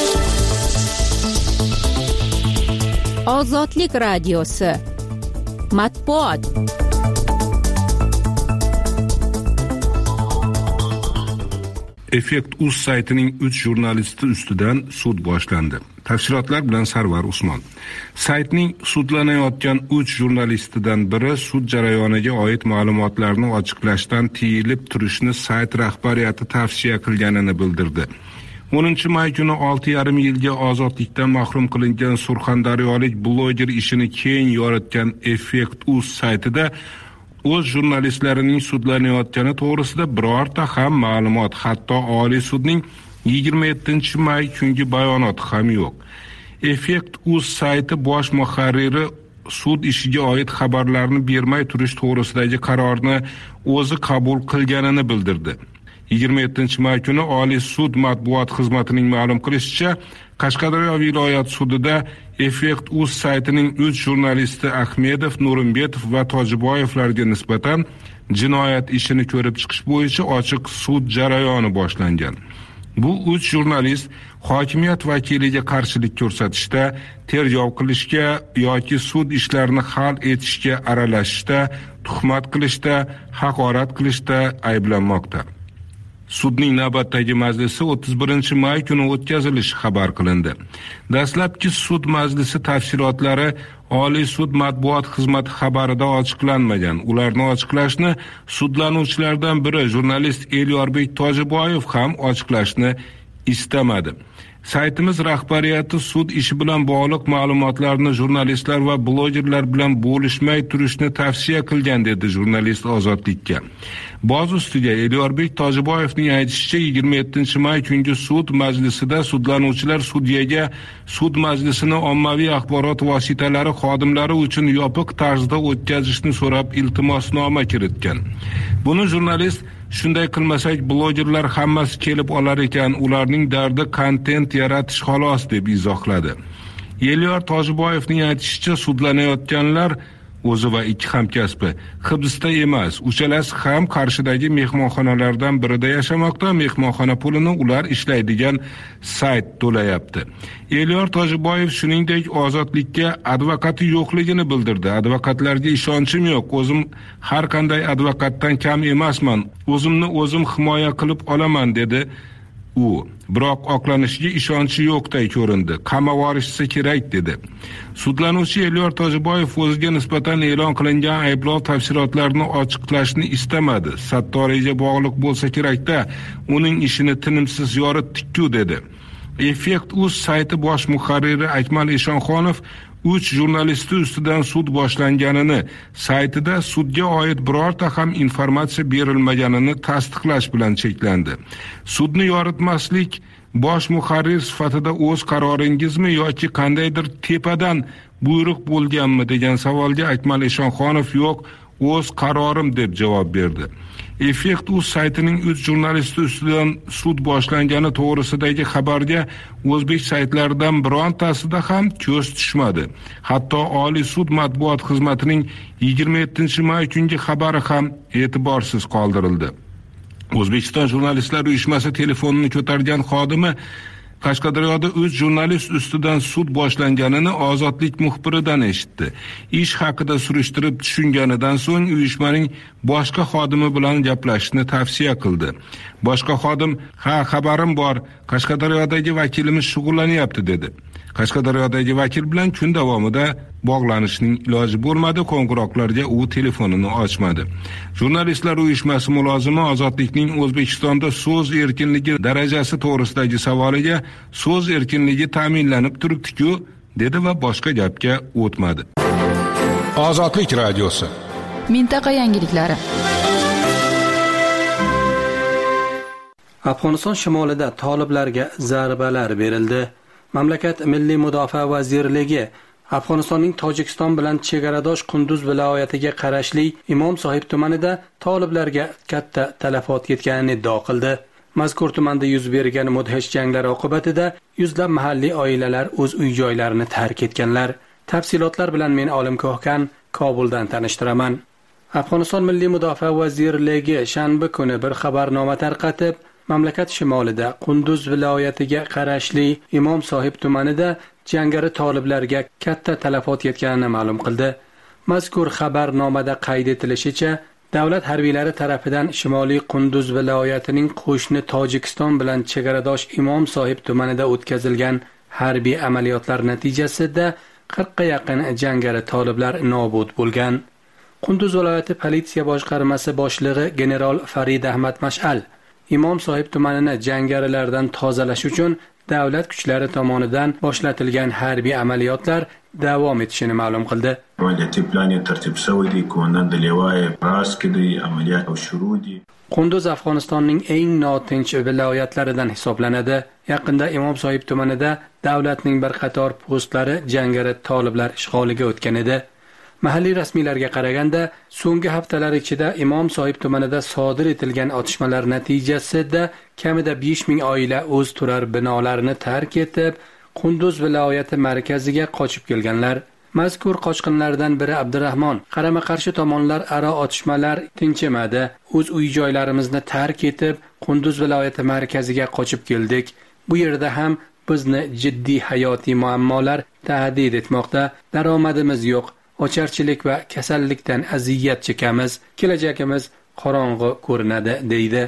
Ozodlik radiosi matbuot. Effekt.uz saytining 3 jurnalisti ustidan sud boshlandi. Tafsilotlar bilan Sarvar Usmon. Saytning sudlanayotgan 3 jurnalistidan biri sud jarayoniga oid ma'lumotlarni ochiqlashdan tiyilib turishni sayt rahbariyati tavsiya qilganini bildirdi. 10-may kuni 6,5 yilga ozodlikdan mahrum qilingan surxondaryolik bloger ishini keng yoritgan Effekt.uz saytida o'z jurnalistlarining sudlanayotgani to'g'risida birorta ham ma'lumot, hatto Oliy sudning 27-may kungi bayonoti ham yo'q. Effekt.uz sayti bosh muharriri sud ishiga oid xabarlarni bermay turish to'g'risidagi qarorni o'zi qabul qilganini bildirdi. 27-may kuni Oliy sud matbuot xizmatining ma'lum qilishicha, Qashqadaryo viloyat sudida Effekt.uz saytining 3 jurnalisti Ahmedov, Nurimbetov va Tojiboyevlarga nisbatan jinoyat ishini ko'rib chiqish bo'yicha ochiq sud jarayoni boshlangan. Bu 3 jurnalist hokimiyat vakiliga qarshilik ko'rsatishda, tergov qilishga yoki sud ishlarini hal etishga aralashishda, tuhmat qilishda, haqorat qilishda ayblanmoqda. Sudning navbatdagi majlisi 31-may kuni o'tkazilishi xabar qilindi. Dastlabki sud majlisi tafsilotlari Oliy sud matbuot xizmati xabarida ochiqlanmagan. Ularni ochiqlashni sudlanuvchilardan biri jurnalist Elyorbek Tojiboyev ham ochiqlashni istamadi. Saytimiz rahbariyati sud ishi bilan bog'liq ma'lumotlarni jurnalistlar va blogerlar bilan bo'lishmay turishni tavsiya qilgan, dedi jurnalist Ozodlikka. Boz ustiga Elyorbek Tojiboyevning aytishicha, 27-may kungi sud majlisida sudlanuvchilar sudyaga sud majlisini ommaviy axborot vositalari xodimlari uchun yopiq tarzda o'tkazishni so'rab iltimosnoma kiritgan. Buni jurnalist shunday qilmasak blogerlar hammasi kelib olar ekan, ularning dardi kontent yaratish xolos, deb izohladi. Elyor Tojiboyevning aytishicha, sudlanayotganlar o'zi va 2 hamkasbi hibsda emas. Uchalasi ham Qarshidagi mehmonxonalardan birida yashamoqda. Mehmonxona pulini ular ishlaydigan sayt to'layapti. Elyor Tojiboyev shuningdek ozodlikka advokati yo'qligini bildirdi. Advokatlarga ishonchim yo'q. O'zim har qanday advokatdan kam emasman. O'zimni o'zim himoya qilib olaman, dedi u. Biroq oqlanishiga ishonchi yo'qday ko'rindi. Qamavorishsa kerak, dedi. Sudlanuvchi Elyor Tojiboyev o'ziga nisbatan e'lon qilingan ayblov tafsilotlarini ochiqlashni istamadi. Sattoriyga bog'liq bo'lsa kerak-da, uning ishini tinimsiz yoritdik-ku, dedi. Effekt.uz sayti bosh muharriri Akmal Eshonxonov 3 jurnalisti ustidan sud boshlanganini, saytida sudga oid birorta ham informatsiya berilmaganini tasdiqlash bilan cheklandi. Sudni yoritmaslik bosh muharrir sifatida o'z qaroringizmi yoki qandaydir tepadan buyruq bo'lganmi degan savolga Akmal Eshonxonov yo'q, o'z qarorim deb javob berdi. Effekt.uz saytining 3 jurnalisti ustidan sud boshlangani to'g'risidagi xabarga o'zbek saytlaridan birontasida ham ko'z tushmadi. Hatto Oliy sud matbuot xizmatining 27-may kungi xabari ham e'tiborsiz qoldirildi. O'zbekiston jurnalistlar uyushmasi telefonini ko'targan xodimi Qashqadaryoda 3 jurnalist ustidan sud boshlanganini Ozodlik muxbiridan eshitdi. Ish haqida surishtirib tushunganidan so'ng uyushmaning boshqa xodimi bilan gaplashishni tavsiya qildi. Boshqa xodim, "Ha, xabarim bor, Qashqadaryodagi vakilimiz shug'ullanyapti" dedi. Qashqadaryodagi vakil bilan kun davomida bog'lanishning iloji bo'lmadi, qo'ng'iroqlarga u telefonini ochmadi. Jurnalistlar uyushmasi mulozimi Ozodlikning O'zbekistonda so'z erkinligi darajasi to'g'risidagi savoliga "So'z erkinligi ta'minlanib turibdi-ku" dedi va boshqa gapga o'tmadi. Ozodlik radiosi. Mintaqa yangiliklari. Afg'oniston shimolida toliblarga zarbalar berildi. Mamlakat Milliy mudofaa vazirligi Afg'onistonning Tojikiston bilan chegaradosh Qunduz viloyatiga qarashli Imom Sohib tumanida toliblarga katta talafot yetganini iddao qildi. Mazkur tumanda yuz bergan mudhish janglar oqibatida yuzlab mahalliy oilalar o'z uy-joylarini tark etganlar. Tafsilotlar bilan men Olim Ko'hkan Kobuldan tanishtiraman. Afg'oniston Milliy mudofaa vazirligi shanba kuni bir xabarnoma tarqatib, mamlakat shimolida Qunduz viloyatiga qarashli Imom Sohib tumanida jangari toliblarga katta talafot yetganini ma'lum qildi. Mazkur xabarnomada qayd etilishicha, davlat harbiylari tarafidan Shimoliy Qunduz viloyatining qo'shni Tojikiston bilan chegaradosh Imom Sohib tumanida o'tkazilgan harbiy amaliyotlar natijasida 40 ga yaqin jangari toliblar nobud bo'lgan. Qunduz viloyati politsiya boshqarmasi boshlig'i general Farid Ahmad Mash'al Imom Sohib tumanini jangarilardan tozalash uchun davlat kuchlari tomonidan boshlatilgan harbiy amaliyotlar davom etishini ma'lum qildi. Qunduz Afg'onistonning eng notinch viloyatlaridan hisoblanadi. Yaqinda Imom Sohib tumanida davlatning bir qator postlari jangari toliblar ishg'oliga o'tgan edi. Mahalliy rasmiylarga qaraganda, so'nggi haftalar ichida Imom Sohib tumanida sodir etilgan otishmalar natijasida kamida 5000 oila o'z turar binolarini tark etib, Qunduz viloyati markaziga qochib kelganlar. Mazkur qochqinlardan biri Abdurahmon, qarama-qarshi tomonlar aro otishmalar tinchimadi. O'z uy-joylarimizni tark etib, Qunduz viloyati markaziga qochib keldik. Bu yerda ham bizni jiddiy hayotiy muammolar tahdid etmoqda. Daromadimiz yo'q. Ocharchilik va kasallikdan aziyat chekamiz. Kelajagimiz qorong'u ko'rinadi, deydi.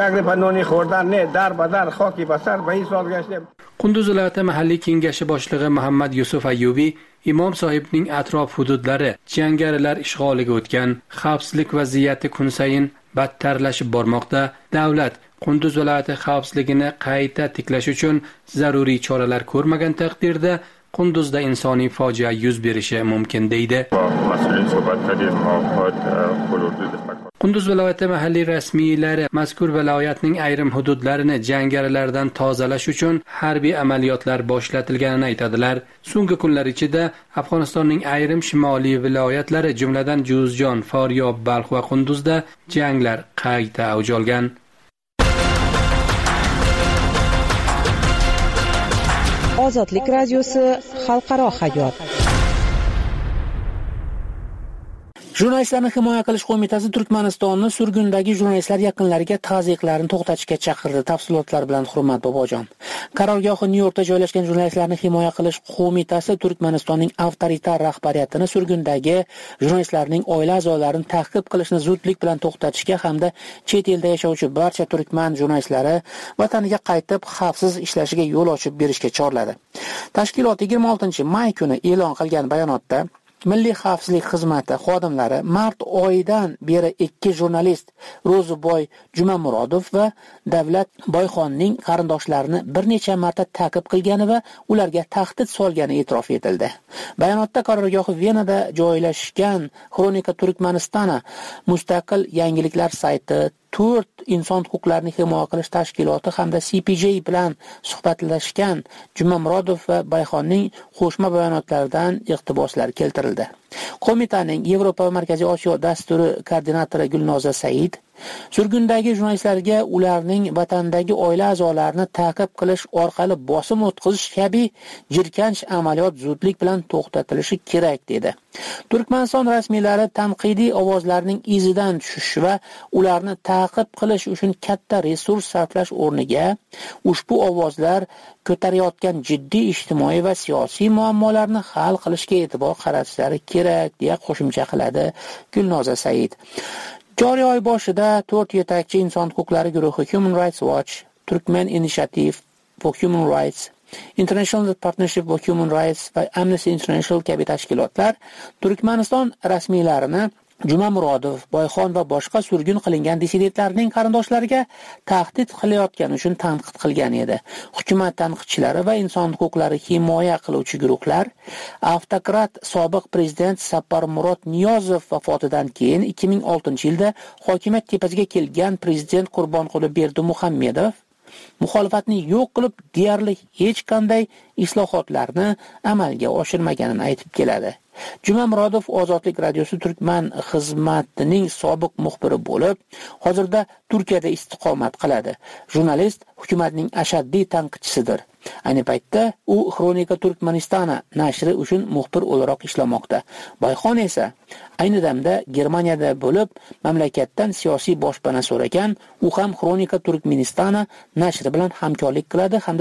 Qunduz viloyati mahalliy kengashi boshlig'i Muhammad Yusuf Ayyubi Imom Sohibning atrof hududlari jangarilar ishg'oliga o'tgan, xavfsizlik vaziyati kun sayin battarlashib bormoqda. Davlat Qunduz viloyati xavfsizligini qayta tiklash uchun zaruriy choralar ko'rmagan taqdirda Qunduzda insoniy fojia yuz berishi mumkin, deydi. Qunduz viloyati mahalliy rasmiylari mazkur viloyatning ayrim hududlarini jangarilardan tozalash uchun harbiy amaliyotlar boshlatilganini aytadilar. So'nggi kunlar ichida Afg'onistonning ayrim shimoliy viloyatlari, jumladan Juzjon, Faryob, Balx va Qunduzda janglar qayta avj olgan. Ozodlik radiosi xalqaro hayot. Jurnalistlarni himoya qilish qo'mitasi Turkmanistonni surgundagi jurnalistlar yaqinlariga tazyiqlarni to'xtatishga chaqirdi. Tafsilotlar bilan Hurmat Bobojon. Qarorgohi Nyu-Yorkda joylashgan jurnalistlarni himoya qilish qo'mitasi Turkmanistonning avtoritar rahbariyatini surgundagi jurnalistlarning oila a'zolarini ta'qib qilishni zudlik bilan to'xtatishga hamda chet elda yashovchi barcha turkman jurnalistlari vataniga qaytib xavfsiz ishlashiga yo'l ochib berishga chorladi. Tashkilot 26-may kuni e'lon qilgan bayonotda Milliy xavfsizlik xizmati xodimlari mart oyidan beri 2 jurnalist Ro'ziboy Jumamurodov va Davlat Boyxonning qarindoshlarini bir necha marta ta'qib qilgani va ularga tahdid solgani e'tirof etildi. Bayonotda qarorgohi Venada joylashgan Kronika Turkmanistona mustaqil yangiliklar sayti 4 inson huquqlarini himoya qilish tashkiloti hamda CPJ bilan suhbatlashgan Jumamurodov va Bayxonning qo'shma bayonotlaridan iqtiboslar keltirildi. Qo'mitaning Yevropa va Markaziy Osiyo dasturi koordinatori Gulnoza Said surgundagi jurnalistlarga ularning vatandagi oila a'zolarini ta'qib qilish orqali bosim o'tkazish kabi jirkanch amaliyot zudlik bilan to'xtatilishi kerak dedi. Turkmaniston rasmiylari tanqidiy ovozlarning izidan tushish va ularni ta'qib qilish uchun katta resurs sarflash o'rniga ushbu ovozlar ko'tarayotgan jiddiy ijtimoiy va siyosiy muammolarni hal qilishga e'tibor qaratishlari kerak deya qo'shimcha qiladi Gulnoza Said. Joriy oy boshida 4 yetakchi inson huquqlari guruhi Human Rights Watch, Turkmen Initiative for Human Rights, International Partnership for Human Rights va Amnesty International kabi tashkilotlar Turkmaniston rasmiylarini Jumamurodov, Boyxon va boshqa surgun qilingan dissidentlarning qarindoshlariga tahdid qilayotgani uchun tanqid qilgan edi. Hukumat tanqidchilari va inson huquqlari himoya qiluvchi guruhlar avtokrat sobiq prezident Saparmurod Niyozov vafotidan keyin 2006-yilda hokimiyat tepasiga kelgan prezident Qurbonquli Berdimuhammedov muxolifatni yo'q qilib, deyarli hech qanday islohotlarni amalga oshirmaganini aytib keladi. Jumamurodov Ozodlik radiosi Turkman xizmatining sobiq muxbiri bo'lib, hozirda Turkiyada istiqomat qiladi. Jurnalist hukumatning ashaddiy tanqidchisidir. Ayni paytda u Xronika Turkmanistana nashri uchun muxbir o'laroq ishlamoqda. Bayxon esa ayni damda Germaniyada bo'lib, mamlakatdan siyosiy boshpana so'ragan, u ham Xronika Turkmanistana nashri bilan hamkorlik qiladi hamda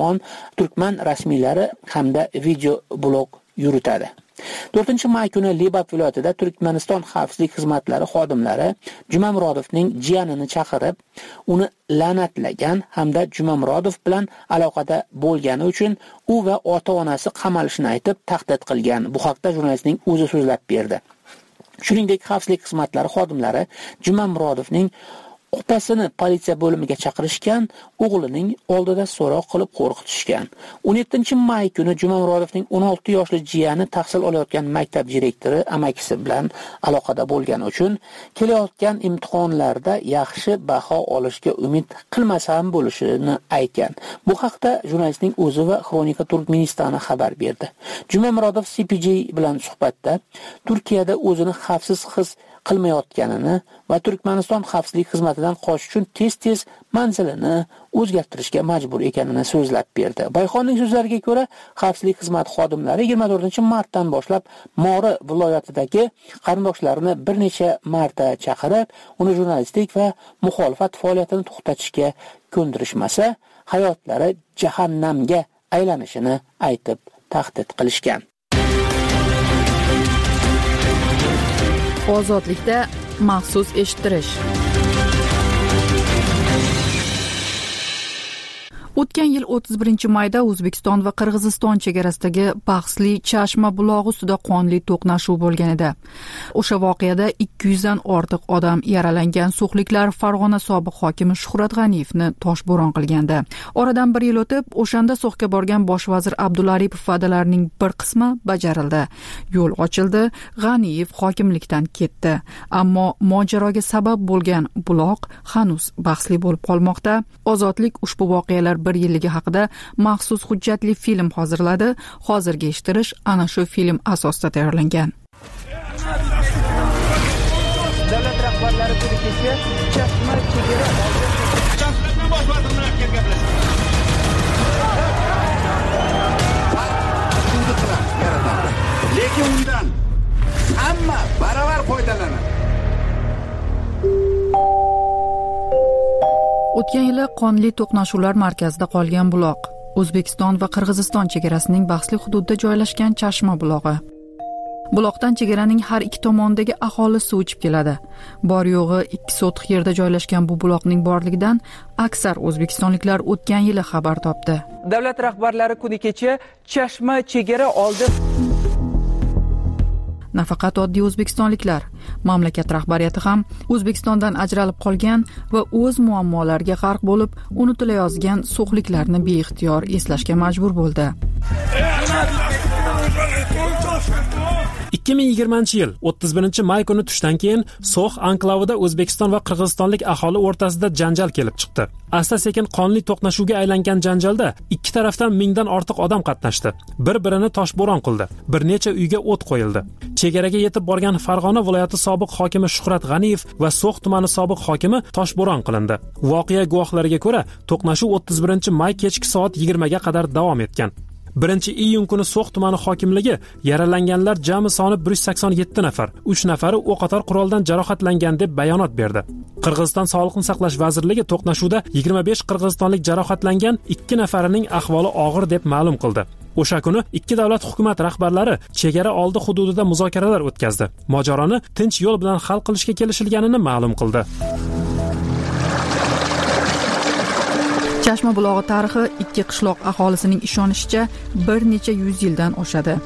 Turkman rasmiylari hamda video blog yuritadi. 4-may kuni Libab viloyatida Turkmaniston xavfsizlik xizmatlari xodimlari Jumamurodovning jiyanini chaqirib, uni la'natlagan hamda Jumamurodov bilan aloqada bo'lgani uchun u va ota-onasi qamalishini aytib tahdid qilgan. Bu haqda jurnalistning o'zi so'zlab berdi. Shuningdek, xavfsizlik xizmatlari xodimlari Jumamurodovning opasini politsiya bo'limiga chaqirishgan, o'g'lining oldida so'roq qilib qo'rqitishgan. 17-may kuni Jumamurodovning 16 yoshli jiyani tahsil olayotgan maktab direktori amakisi bilan aloqada bo'lgani uchun kelayotgan imtihonlarda yaxshi baho olishga umid qilmasa ham bo'lishini aytgan. Bu haqda jurnalistning o'zi va Xronika Turkmenistana xabar berdi. Jumamurodov CPJ bilan suhbatda Turkiyada o'zini xavfsiz his qilmayotganini va Turkmaniston xavfsizlik xizmatidan qochish uchun tez-tez manzilini o'zgartirishga majbur ekanini so'zlab berdi. Bayxonning so'zlariga ko'ra, xavfsizlik xizmati xodimlari 24-martdan boshlab Mori viloyatidagi qarindoshlarini bir necha marta chaqirib, uni jurnalistlik va muxolifat faoliyatini to'xtatishga ko'ndirishmasa, hayotlari jahannamga aylanishini aytib tahdid qilishgan. Ozodlikda maxsus eshittirish. O'tgan yil 31-mayda O'zbekiston va Qirg'iziston chegarasidagi bahsli Chashma bulog'i ustida qonli to'qnashuv bo'lgan edi. O'sha voqeada 200 dan ortiq odam yaralangan. So'xliklar Farg'ona sobiq hokimi Shuhrat G'aniyevni toshbo'ron qilgandi. Oradan bir yil o'tib, o'shanda So'xga borgan bosh vazir Abdulla Aripov va'dalarining bir qismi bajarildi. Yo'l ochildi, G'aniyev hokimlikdan ketdi. Ammo mojaroga sabab bo'lgan buloq hanuz bahsli bo'lib qolmoqda. Ozodlik ushbu voqealar bir yilligi haqida maxsus hujjatli film hozirladi. Hozirgi eshittirish ana shu film asosida tayyorlangan. Davlat rahbarlari kechasi Chashma chegara lekin undan hamma baravar foydalanadi. O'tgan yili qonli to'qnashuvlar markazida qolgan buloq. O'zbekiston va Qirg'iziston chegarasining bahsli hududida joylashgan Chashma bulog'i. Buloqdan chegaraning har ikki tomonidagi aholi suv ichib keladi. Bor yo'g'i 2 sotix yerda joylashgan bu buloqning borligidan aksar o'zbekistonliklar o'tgan yili xabar topdi. Davlat rahbarlari kuni kecha Chashma chegara oldi. Nafaqat oddiy o'zbekistonliklar, mamlakat rahbariyati ham O'zbekistondan ajralib qolgan va o'z muammolariga g'arq bo'lib, unutilayozgan so'xliklarni beixtiyor eslashga majbur bo'ldi. 2020-yil 31-may kuni tushdan keyin So'x anklavida O'zbekiston va Qirg'izistonlik aholi o'rtasida janjal kelib chiqdi. Asta-sekin qonli to'qnashuvga aylangan janjalda ikki tarafdan 1000 dan ortiq odam qatnashdi. Bir-birini toshbo'ron qildi. Bir necha uyga o't qo'yildi. Chegaraga yetib borgan Farg'ona viloyati sobiq hokimi Shuhrat G'aniyev va So'x tumani sobiq hokimi toshbo'ron qilindi. Voqea guvohlariga ko'ra, to'qnashuv 31-may kechki soat 20 ga qadar davom etgan. 1-iyun kuni So'x tumani hokimligi yaralanganlar jami soni 187 nafar, 3 nafari o'qotar quroldan jarohatlangan deb bayonot berdi. Qirg'iziston Sog'liqni saqlash vazirligi to'qnashuvda 25 qirg'izistonlik jarohatlangan, 2 nafarining ahvoli og'ir deb ma'lum qildi. O'sha kuni ikki davlat hukumat rahbarlari chegara oldi hududida muzokaralar o'tkazdi. Mojaroni tinch yo'l bilan hal qilishga kelishilganini ma'lum qildi. Chashma bulog'i tarixi ikki qishloq aholisining ishonishicha bir necha yuz yildan oshadi.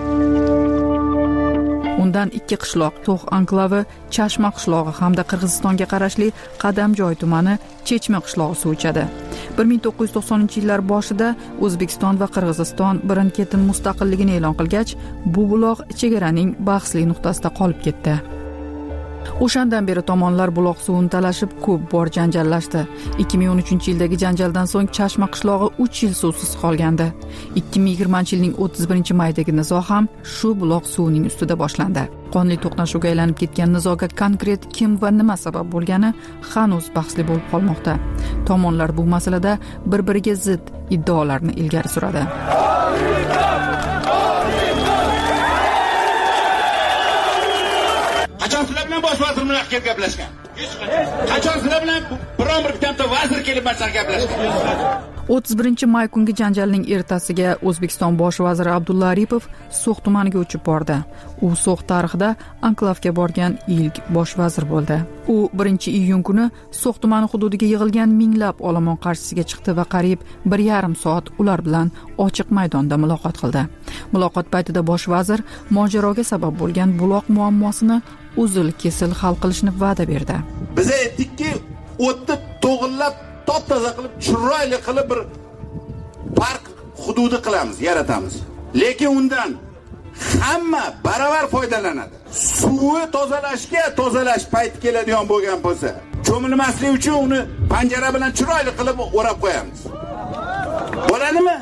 Undan ikki qishloq So'x anklavi, Chashma qishlog'i hamda Qirg'izistonga qarashli Qadamjoy tumani Chechma qishlog'i suv ichadi. 1990-yillar boshida O'zbekiston va Qirg'iziston birin-ketin mustaqilligini e'lon qilgach, bu buloq chegaraning bahsli nuqtasida qolib ketdi. O'shandan beri tomonlar buloq suvini talashib ko'p bor janjallashdi. 2013-yildagi janjaldan so'ng Chashma qishlog'i 3 yil suvsiz qolgandi. 2020-yilning 31-maydagi nizo ham shu buloq suvining ustida boshlandi. Qonli to'qnashuvga aylanib ketgan nizoga konkret kim va nima sabab bo'lgani hanuz bahsli bo'lib qolmoqda. Tomonlar bu masalada bir-biriga zid iddaolarni ilgari suradi. Qachon sizlar bilan bosh vazir bilan gaplashgan? Qachon sizlar bilan biron bir bitta vazir kelib masalan gaplashgan? 31-may kungi janjalning ertasiga O'zbekiston bosh vaziri Abdulla Aripov So'x tumaniga uchib bordi. U So'x tarixida anklavga borgan ilk bosh vazir bo'ldi. U 1-iyun kuni So'x tumani hududiga yig'ilgan minglab olomon qarshisiga chiqdi va qariyb 1,5 soat ular bilan ochiq maydonda muloqot qildi. Muloqot paytida bosh vazir mojaroga sabab bo'lgan buloq muammosini uzil-kesil hal qilishni va'da berdi. Biz aytdikki, o'tni to'g'irlab, top-toza qilib, chiroyli qilib bir park hududi qilamiz, yaratamiz. Lekin undan hamma baravar foydalanadi. Suvni tozalash payti keladigan bo'lgan bo'lsa, cho'milmaslik uchun uni panjara bilan chiroyli qilib o'rab qo'yamiz. Bo'ladimi?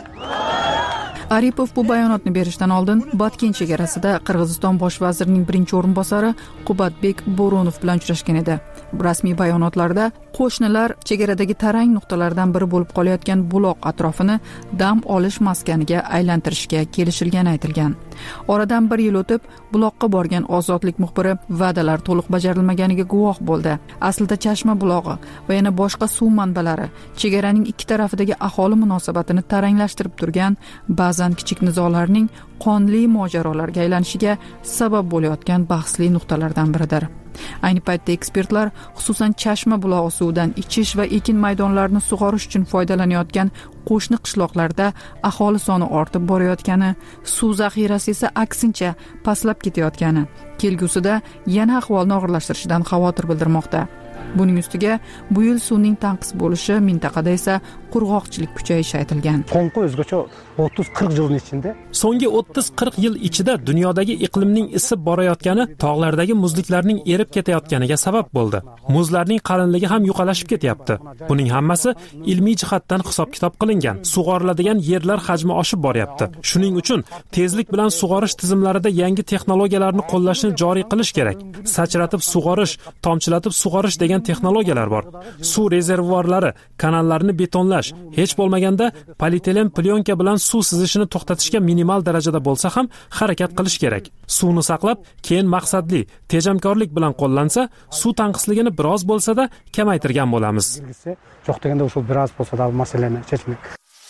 Aripov bu bayonotni berishdan oldin Batken chegarasida Qirg'iziston bosh vazirining birinchi o'rinbosari Qubatbek Bo'ronov bilan uchrashgan edi. Rasmiy bayonotlarda qo'shnilar chegaradagi tarang nuqtalardan biri bo'lib qolayotgan buloq atrofini dam olish maskaniga aylantirishga kelishilgani aytilgan. Oradan 1 yil o'tib, buloqqa borgan ozodlik muxbiri va'dalar to'liq bajarilmaganiga guvoh bo'ldi. Aslida Chashma bulog'i va yana boshqa suv manbalari chegaraning ikki tarafidagi aholi munosabatini taranglashtirib turgan, ba'zan kichik nizolarning qonli mojarolarga aylanishiga sabab bo'layotgan bahsli nuqtalardan biridir. Ayni paytda ekspertlar xususan Chashma bulog'i suvidan ichish va ekin maydonlarini sug'orish uchun foydalanayotgan qo'shni qishloqlarda aholi soni ortib borayotgani, suv zaxirasi esa aksincha pastlab ketayotgani, kelgusida yana ahvolni og'irlashtirishidan xavotir bildirmoqda. Buning ustiga bu yil suvning tanqis bo'lishi, mintaqada esa qurg'oqchilik kuchayishi aytilgan. O'zgacha 30-40 yilning ichida so'nggi 30-40 yil ichida dunyodagi iqlimning isib borayotgani tog'lardagi muzliklarning erib ketayotganiga sabab bo'ldi. Muzlarning qalinligi ham yo'qolashib ketyapti. Buning hammasi ilmiy jihatdan hisob-kitob qilingan. Sug'oriladigan yerlar hajmi oshib boryapti. Shuning uchun tezlik bilan sug'orish tizimlarida yangi texnologiyalarni qo'llashni joriy qilish kerak. Sachratib sug'orish, tomchilatib sug'orish degan texnologiyalar bor. Suv rezervuarlari, kanallarni betonlash, hech bo'lmaganda polietilen plyonka bilan suv sizishini to'xtatishga minimal darajada bo'lsa ham harakat qilish kerak. Suvni saqlab, keyin maqsadli, tejamkorlik bilan qo'llansa, suv tanqisligini biroz bo'lsa-da kamaytirgan bo'lamiz. Yo'q deganda o'sha biroz bo'lsa-da masalani chechmaydi.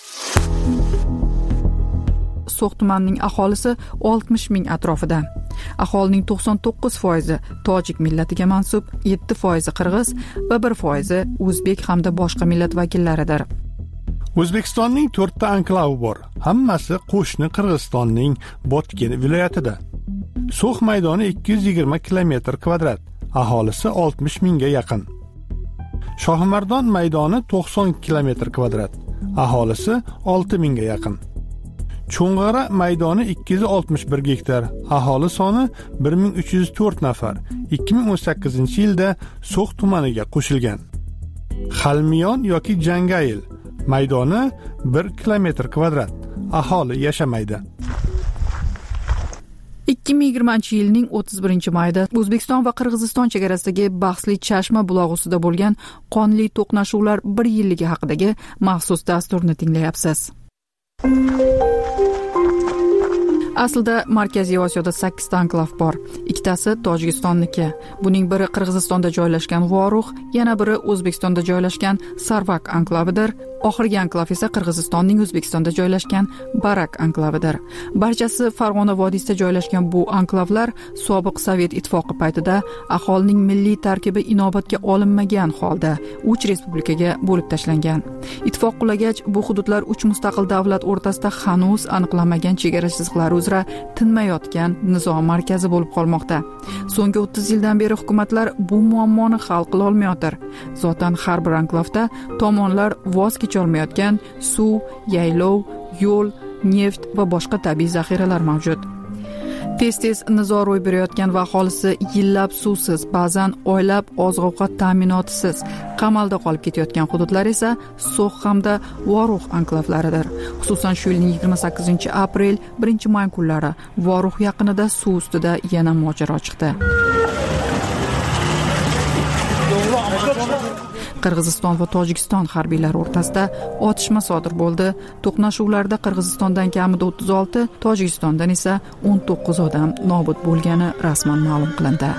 So'x tumanining aholisi 60 ming atrofida. Aholining 99% tojik millatiga mansub, 7% qirg'iz va 1% o'zbek hamda boshqa millat vakillaridir. O'zbekistonning 4 ta anklavi bor. Hammasi qo'shni Qirg'izistonning Botken viloyatida. So'x maydoni 220 km², aholisi 60 mingga yaqin. Shohimardon maydoni 90 km², aholisi 6 mingga yaqin. Cho'ng'ara maydoni 261 gektar, aholi soni 1304 nafar. 2018-yilda So'x tumaniga qo'shilgan. Xalmiyon yoki Jangayil maydoni 1 kilometr kvadrat. Aholi yashamaydi. 2020-yilning 31-mayida O'zbekiston va Qirg'iziston chegarasidagi bahsli Chashma bulog'isida bo'lgan qonli to'qnashuvlar 1 yilligi haqidagi maxsus dasturni tinglayapsiz. Aslida Markaziy Osiyoda 8 ta anklav bor. Ikkitasi Tojikistonniki. Buning biri Qirg'izistonda joylashgan Voruh, yana biri O'zbekistonda joylashgan Sarvak anklavidir. Oxirgi anklav esa Qirg'izistonning O'zbekistonda joylashgan Barak anklavidir. Barchasi Farg'ona vodiysida joylashgan bu anklavlar sobiq Sovet ittifoqi paytida aholining milliy tarkibi inobatga olinmagan holda 3 respublikaga bo'lib tashlangan. Ittifoq qulagach, bu hududlar 3 mustaqil davlat o'rtasida hanuz aniqlanmagan chegara chizgiqlari uzra tinmayotgan nizo markazi bo'lib qolmoqda. So'nggi 30 yildan beri hukumatlar bu muammoni hal qila olmayotir. Zotan har bir anklavda tomonlar voz kecholmayotgan suv, yaylov, yo'l, neft va boshqa tabiiy zaxiralar mavjud. Tez-tez nizo ro'y berayotgan va aholisi yillab suvsiz, ba'zan oylab oziq-ovqat ta'minotisiz qamalda qolib ketayotgan hududlar esa So'x hamda Voruh anklavlaridir. Xususan shu yilning 28-aprel, 1-may kunlari Voruh yaqinida suv ustida yana mojaro chiqdi. Qirg'iziston va Tojikiston harbiylari o'rtasida otishma sodir bo'ldi. To'qnashuvlarda Qirg'izistondan kamida 36, Tojikistondan esa 19 odam nobud bo'lgani rasman ma'lum qilindi.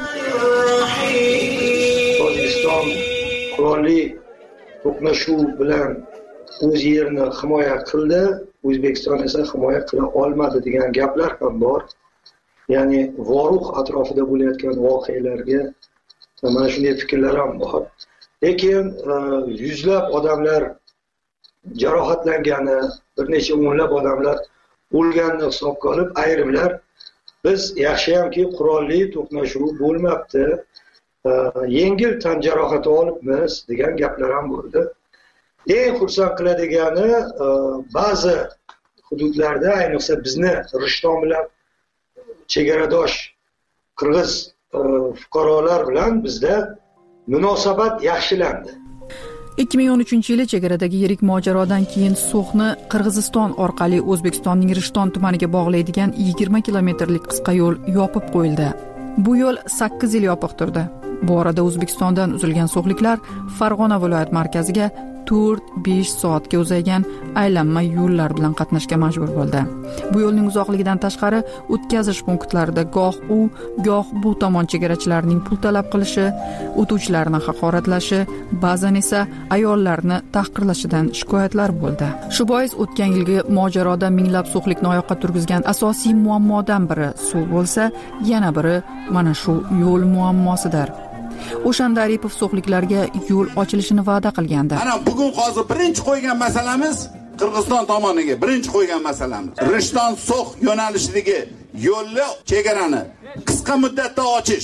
Tojikiston qurolli to'qnashuv bilan o'z yerini himoya qildi, O'zbekiston esa himoya qila olmadi degan gaplar ham bor. Ya'ni Voruh atrofida bo'layotgan voqealarga mana shunday fikrlar ham bor. Lekin yuzlab odamlar jarohatlangani, bir necha o'nlab odamlar o'lganini hisobga olib, ayrimlar biz yaxshiyamki qurolli to'qnashuv bo'lmabdi, yengil tan jarohati olibmiz degan gaplar ham bo'ldi. Eng xursand qiladigani ba'zi hududlarda, ayniqsa bizni Rishton bilan chegaradosh qirg'iz fuqarolar bilan bizda munosabat yaxshilandi. 2013-yili chegaradagi yirik mojarodan keyin So'xni Qirg'iziston orqali O'zbekistonning Rishton tumaniga bog'laydigan 20 kilometrlik qisqa yo'l yopib qo'yildi. Bu yo'l 8 yil yopiq turdi. Bu orada O'zbekistondan uzilgan so'xliklar Farg'ona viloyat markaziga 4-5 soatga uzaygan aylanma yo'llar bilan qatnashga majbur bo'ldi. Bu yo'lning uzoqligidan tashqari o'tkazish punktlarida goh u, goh bu tomon chegarachilarning pul talab qilishi, o'tuvchilarni haqoratlashi, ba'zan esa ayollarni tahqirlashidan shikoyatlar bo'ldi. Shu bois o'tgan yilgi mojaroda minglab so'xlikni oyoqqa turgizgan asosiy muammodan biri suv bo'lsa, yana biri mana shu yo'l muammosidir. O'shanda Aripov so'xliklarga yo'l ochilishini va'da qilgandi. Ana bugun hozir birinchi qo'ygan masalamiz Qirg'iziston tomoniga birinchi qo'ygan masalamiz Rishton So'x yo'nalishidagi yo'lni chegarani qisqa muddatda ochish.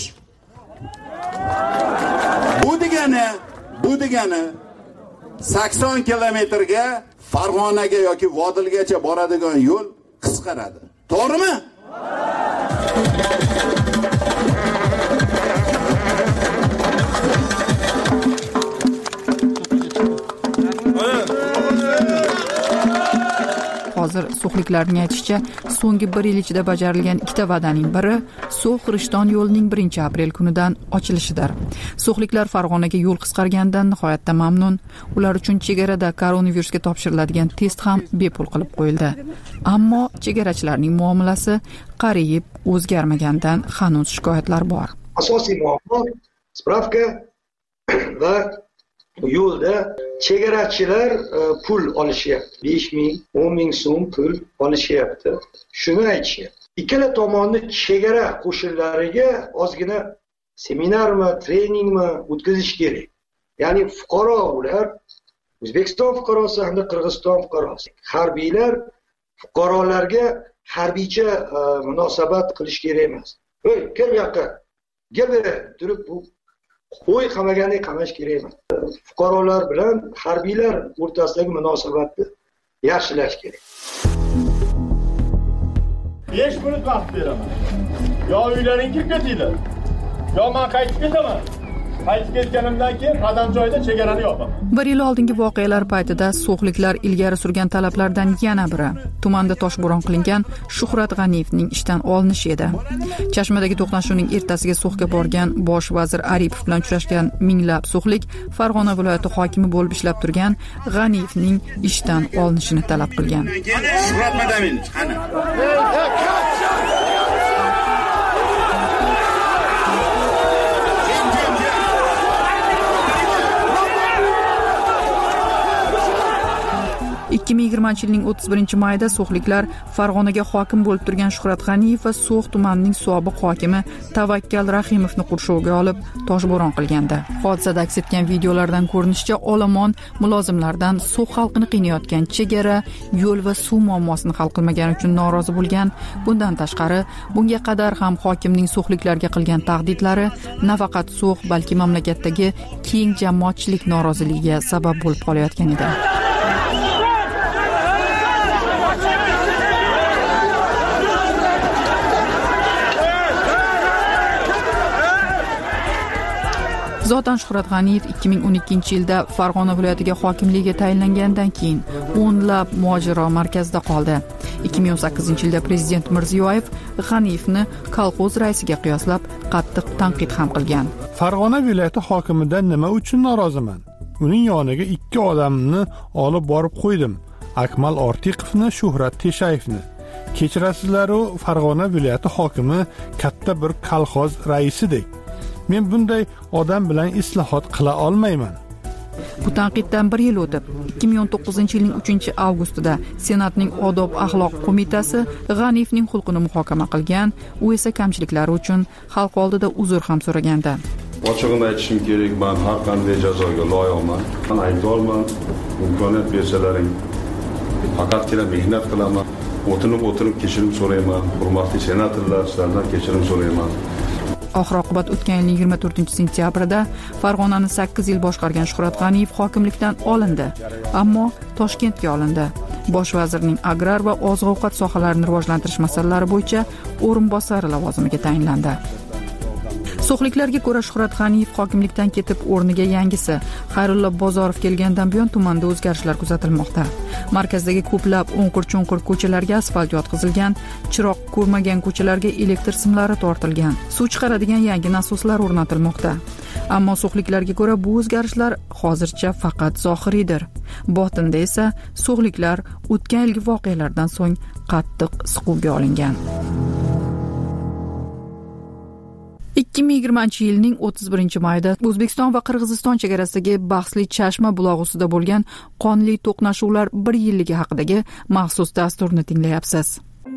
Bu degani 80 kilometrga Farg'onaga yoki Vodilgacha boradigan yo'l qisqaradi. To'g'rimi? Hozir so'xliklarning aytishicha, so'nggi 1 yil ichida bajarilgan ikkita va'daning biri So'x-Rishton yo'lining 1-aprel kunidan ochilishidir. So'xliklar Farg'onaga yo'l qisqarganidan nihoyatda mamnun. Ular uchun chegarada koronavirusga topshiriladigan test ham bepul qilib qo'yildi. Ammo chegarachilarning muomalasi qariyib o'zgarmagandan hanuz shikoyatlar bor. Asosiy muammo spravka va yo'lda chegarachilar pul olishyapti. 5 ming, 10 ming so'm pul olishyapti. Shuni aytishyapti. Ikkala tomonni chegara qo'shinlariga ozgina seminarmi, treningmi o'tkazish kerak. Ya'ni fuqaro ular O'zbekiston fuqarosi hamda Qirg'iziston fuqarosi. Harbiylar fuqarolarga harbiycha munosabat qilish kerak emas. Ey, kel bu yoqqa. Gel turib bu qo'y qamagandek qamash kerak emas. Fuqarolar bilan harbiylar o'rtasidagi munosabatni yaxshilash kerak. 5 minut vaqt beraman. Yo uylaring kirib ketinglar. Yo men qaytib ketaman. Qaytib ketganimdan keyin qadam joyida chegarani yopaman. 1 yil oldingi voqealar paytida so'xliklar ilgari surgan talablardan yana biri tumanda toshbo'ron qilingan Shuhrat G'aniyevning ishdan olinishi edi. Chashmadagi to'qnashuvning ertasiga So'xga borgan bosh vazir Aripov bilan uchrashgan minglab so'xlik Farg'ona viloyati hokimi bo'lib ishlab turgan G'aniyevning ishdan olinishini talab qilgan. Shuhrat Madamin, qani. 2020-yilning 31-mayida so'xliklar Farg'onaga hokim bo'lib turgan Shuhrat G'aniyev va So'x tumanining sobiq hokimi Tavakkal Rahimovni qurshovga olib toshbo'ron qilgandi. Hodisada aks etgan videolardan ko'rinishicha, olomon mulozimlardan So'x xalqini qiynayotgan chegara, yo'l va suv muammosini hal qilmagani uchun norozi bo'lgan. Bundan tashqari, bunga qadar ham hokimning so'xliklarga qilgan tahdidlari nafaqat So'x, balki mamlakatdagi keng jamoatchilik noroziligiga sabab bo'lib qolayotgan edi. Zotan Shuhrat G'aniyev 2012-yilda Farg'ona viloyatiga hokimligiga tayinlangandan keyin o'nlab mojaro markazida qoldi. 2018-yilda prezident Mirziyoyev G'aniyevni kolxoz raisiga qiyoslab qattiq tanqid ham qilgan. Farg'ona viloyati hokimidan nima uchun noroziman? Uning yoniga 2 odamni olib borib qo'ydim. Akmal Ortiqovni, Shuhrat Teshayevni. Kechirasizlar-ku, Farg'ona viloyati hokimi katta bir kolxoz raisidek. Men bunday odam bilan islohot qila olmayman. Bu tanqiddan 1 yil o'tib, 2019-yilning 3-avgustida Senatning Odob axloq qo'mitasi G'aniyevning xulqini muhokama qilgan, u esa kamchiliklari uchun xalq oldida uzr ham so'ragandi. Ochig'ini aytishim kerak, men har qanday jazoga loyiqman. Men aybdorman. Imkoniyat bersalaring, faqatgina mehnat qilaman. O'tinib kechirim so'rayman. Hurmatli senatorlar, sizlardan kechirim so'rayman. Oxir-oqibat o'tgan yilning 24-sentyabrida Farg'onani 8 yil boshqargan Shuhrat G'aniyev hokimlikdan olindi, ammo Toshkentga olindi. Bosh vazirning agrar va oziq-ovqat sohalarini rivojlantirish masalalari bo'yicha o'rinbosari lavozimiga tayinlandi. So'xliklarga ko'ra, Shuhrat G'aniyev hokimlikdan ketib, o'rniga yangisi Xayrullo Bozorov kelgandan buyon tumanda o'zgarishlar kuzatilmoqda. Markazdagi ko'plab o'nqir-cho'nqir ko'chalarga asfalt yotqizilgan, chiroq ko'rmagan ko'chalarga elektr simlari tortilgan, suv chiqaradigan yangi nasoslar o'rnatilmoqda. Ammo so'xliklarga ko'ra bu o'zgarishlar hozircha faqat zohiriydir. Botinda esa so'xliklar o'tgan yilgi voqealardan so'ng qattiq siquvga olingan. 2020-yilning 31-mayida O'zbekiston va Qirg'iziston chegarasidagi bahsli Chashma bulog'i ustida bo'lgan qonli to'qnashuvlar 1 yilligi haqidagi maxsus dasturni tinglayapsiz.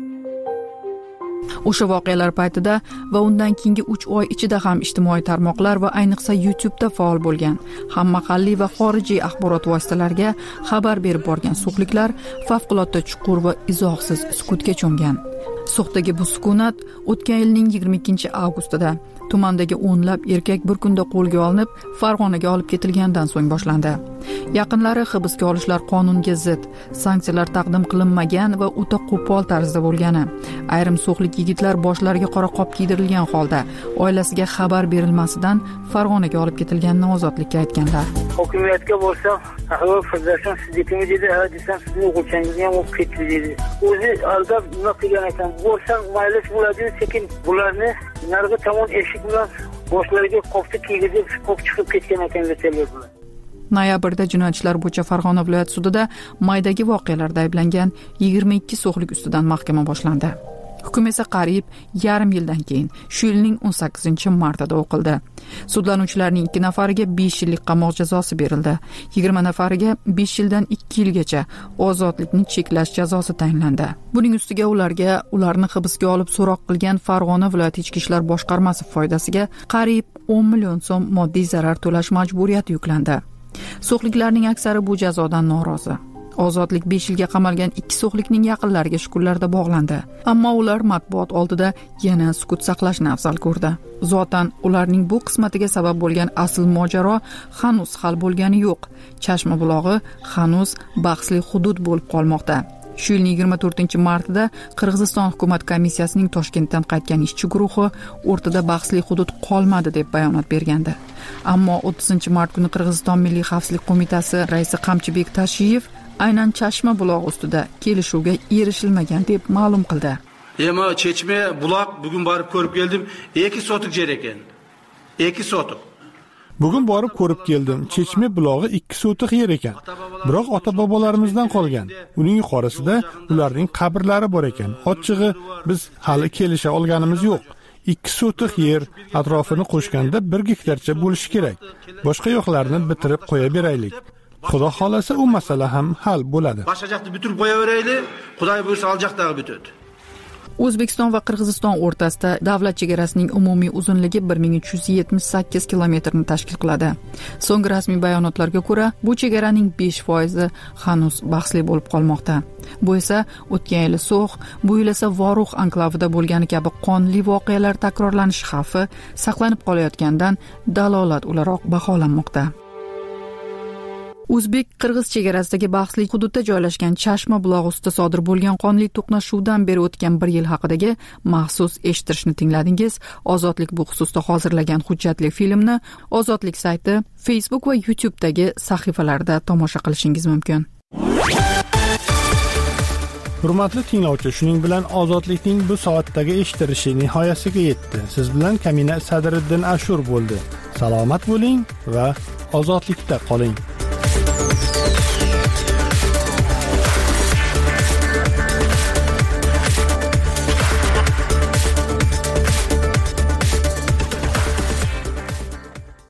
O'sha voqealar paytida va undan keyingi 3 oy ichida ham ijtimoiy tarmoqlar va ayniqsa YouTube'da faol bo'lgan ham mahalliy va xorijiy axborot vositalariga xabar berib borgan so'xliklar favqulodda chuqur va izohsiz sukutga cho'mgan. So'xdagi bu sukunat o'tgan yilning 22-avgustida tumandagi o'nlab erkak bir kunda qo'lga olinib, Farg'onaga olib ketilgandan so'ng boshlandi. Yaqinlari hibsga olishlar qonunga zid, sanksiyalar taqdim qilinmagan va o'ta qo'pol tarzda bo'lgani, ayrim so'xlik yigitlar boshlariga qora qop kiydirilgan holda oilasiga xabar berilmasidan Farg'onaga olib ketilganini ozodlikka aytganlar. Hokimiyatga borsam, ahvol Federasiyon sizdikimi dedi, ha desam sizni o'quvchangizni ham o'qib ketdi dedi. O'zi aldab nima qilgan ekan, bo'lsam maylis bo'ladi, sekin bularni narigi tomon eshik bilan boshlariga qopni kiygizib, qop chiqib ketgan ekan desalar. Noyabrda jinoyatchilar bo'yicha Farg'ona viloyat sudida maydagi voqealarda ayblangan 22 so'xlik ustidan mahkama boshlandi. Hukm esa qariyb yarim yildan keyin, shu yilning 18-martida o'qildi. Sudlanuvchilarning 2 nafariga 5 yillik qamoq jazosi berildi. 20 nafariga 5 yildan 2 yilgacha ozodlikni cheklash jazosi tayinlandi. Buning ustiga ularni hibsga olib so'roq qilgan Farg'ona viloyati ichki ishlar boshqarmasi foydasiga qariyb 10 million so'm moddiy zarar to'lash majburiyati yuklandi. So'xliklarning aksari bu jazodan norozi. Ozodlik 5 yilga qamalgan 2 so'xlikning yaqinlariga shukurlarda bog'landi. Ammo ular matbuot oldida yana sukut saqlashni afzal ko'rdi. Zotan ularning bu qismatiga sabab bo'lgan asl mojaro hanuz hal bo'lgani yo'q. Chashma bulog'i hanuz bahsli hudud bo'lib qolmoqda. Shu yilning 24-martida Qirg'iziston hukumat komissiyasining Toshkentdan qaytgan ishchi guruhi o'rtada bahsli hudud qolmadi deb bayonot bergandi. Ammo 30-mart kuni Qirg'iziston Milliy xavfsizlik qo'mitasi raisi Qamchibek Tashiyev aynan Chashma bulog'i ustida kelishuvga erishilmagan deb ma'lum qildi. Ema Chechme buloq bugun borib ko'rib keldim, 2 sotik yer ekan. 2 sotik. Bugun borib ko'rib keldim. Chechme bulog'i 2 sotik yer ekan. Biroq ota-bobolarimizdan qolgan. Uning yuqorisida ularning qabrlari bor ekan. Ochig'i biz hali kelisha olganimiz yo'q. 2 sotik yer atrofini qo'shganda 1 gektarcha bo'lishi kerak. Boshqa yo'qlarni bitirib qo'ya beraylik. Xudo xolasa u masala ham hal bo'ladi. Boshqa joqni bitirib qo'yaveraylik. Xudoy buyursa aljoqdagi bitadi. O'zbekiston va Qirg'iziston o'rtasida davlat chegarasining umumiy uzunligi 1378 kilometrni tashkil qiladi. So'nggi rasmiy bayonotlarga ko'ra, bu chegaraning 5% hanuz bahsli bo'lib qolmoqda. Bu esa o'tgan yili So'x, bu yil esa Voruq anklavida bo'lgani kabi qonli voqealar takrorlanishi xavfi saqlanib qolayotgandan dalolat o'laroq baholanmoqda. O'zbek-Qirg'iz chegarasidagi bahsli hududda joylashgan Chashma bulog'i ustida sodir bo'lgan qonli to'qnashuvdan beri o'tgan 1 yil haqidagi maxsus eshittirishni tingladingiz. Ozodlik bu xususda hozirlagan hujjatli filmni Ozodlik sayti, Facebook va YouTube'dagi sahifalarida tomosha qilishingiz mumkin. Hurmatli tinglovchi, shuning bilan Ozodlikning bu soatdagi eshittirishi nihoyasiga yetdi. Siz bilan Kamina Sadriddin Ashur bo'ldi. Salomat bo'ling va ozodlikda qoling.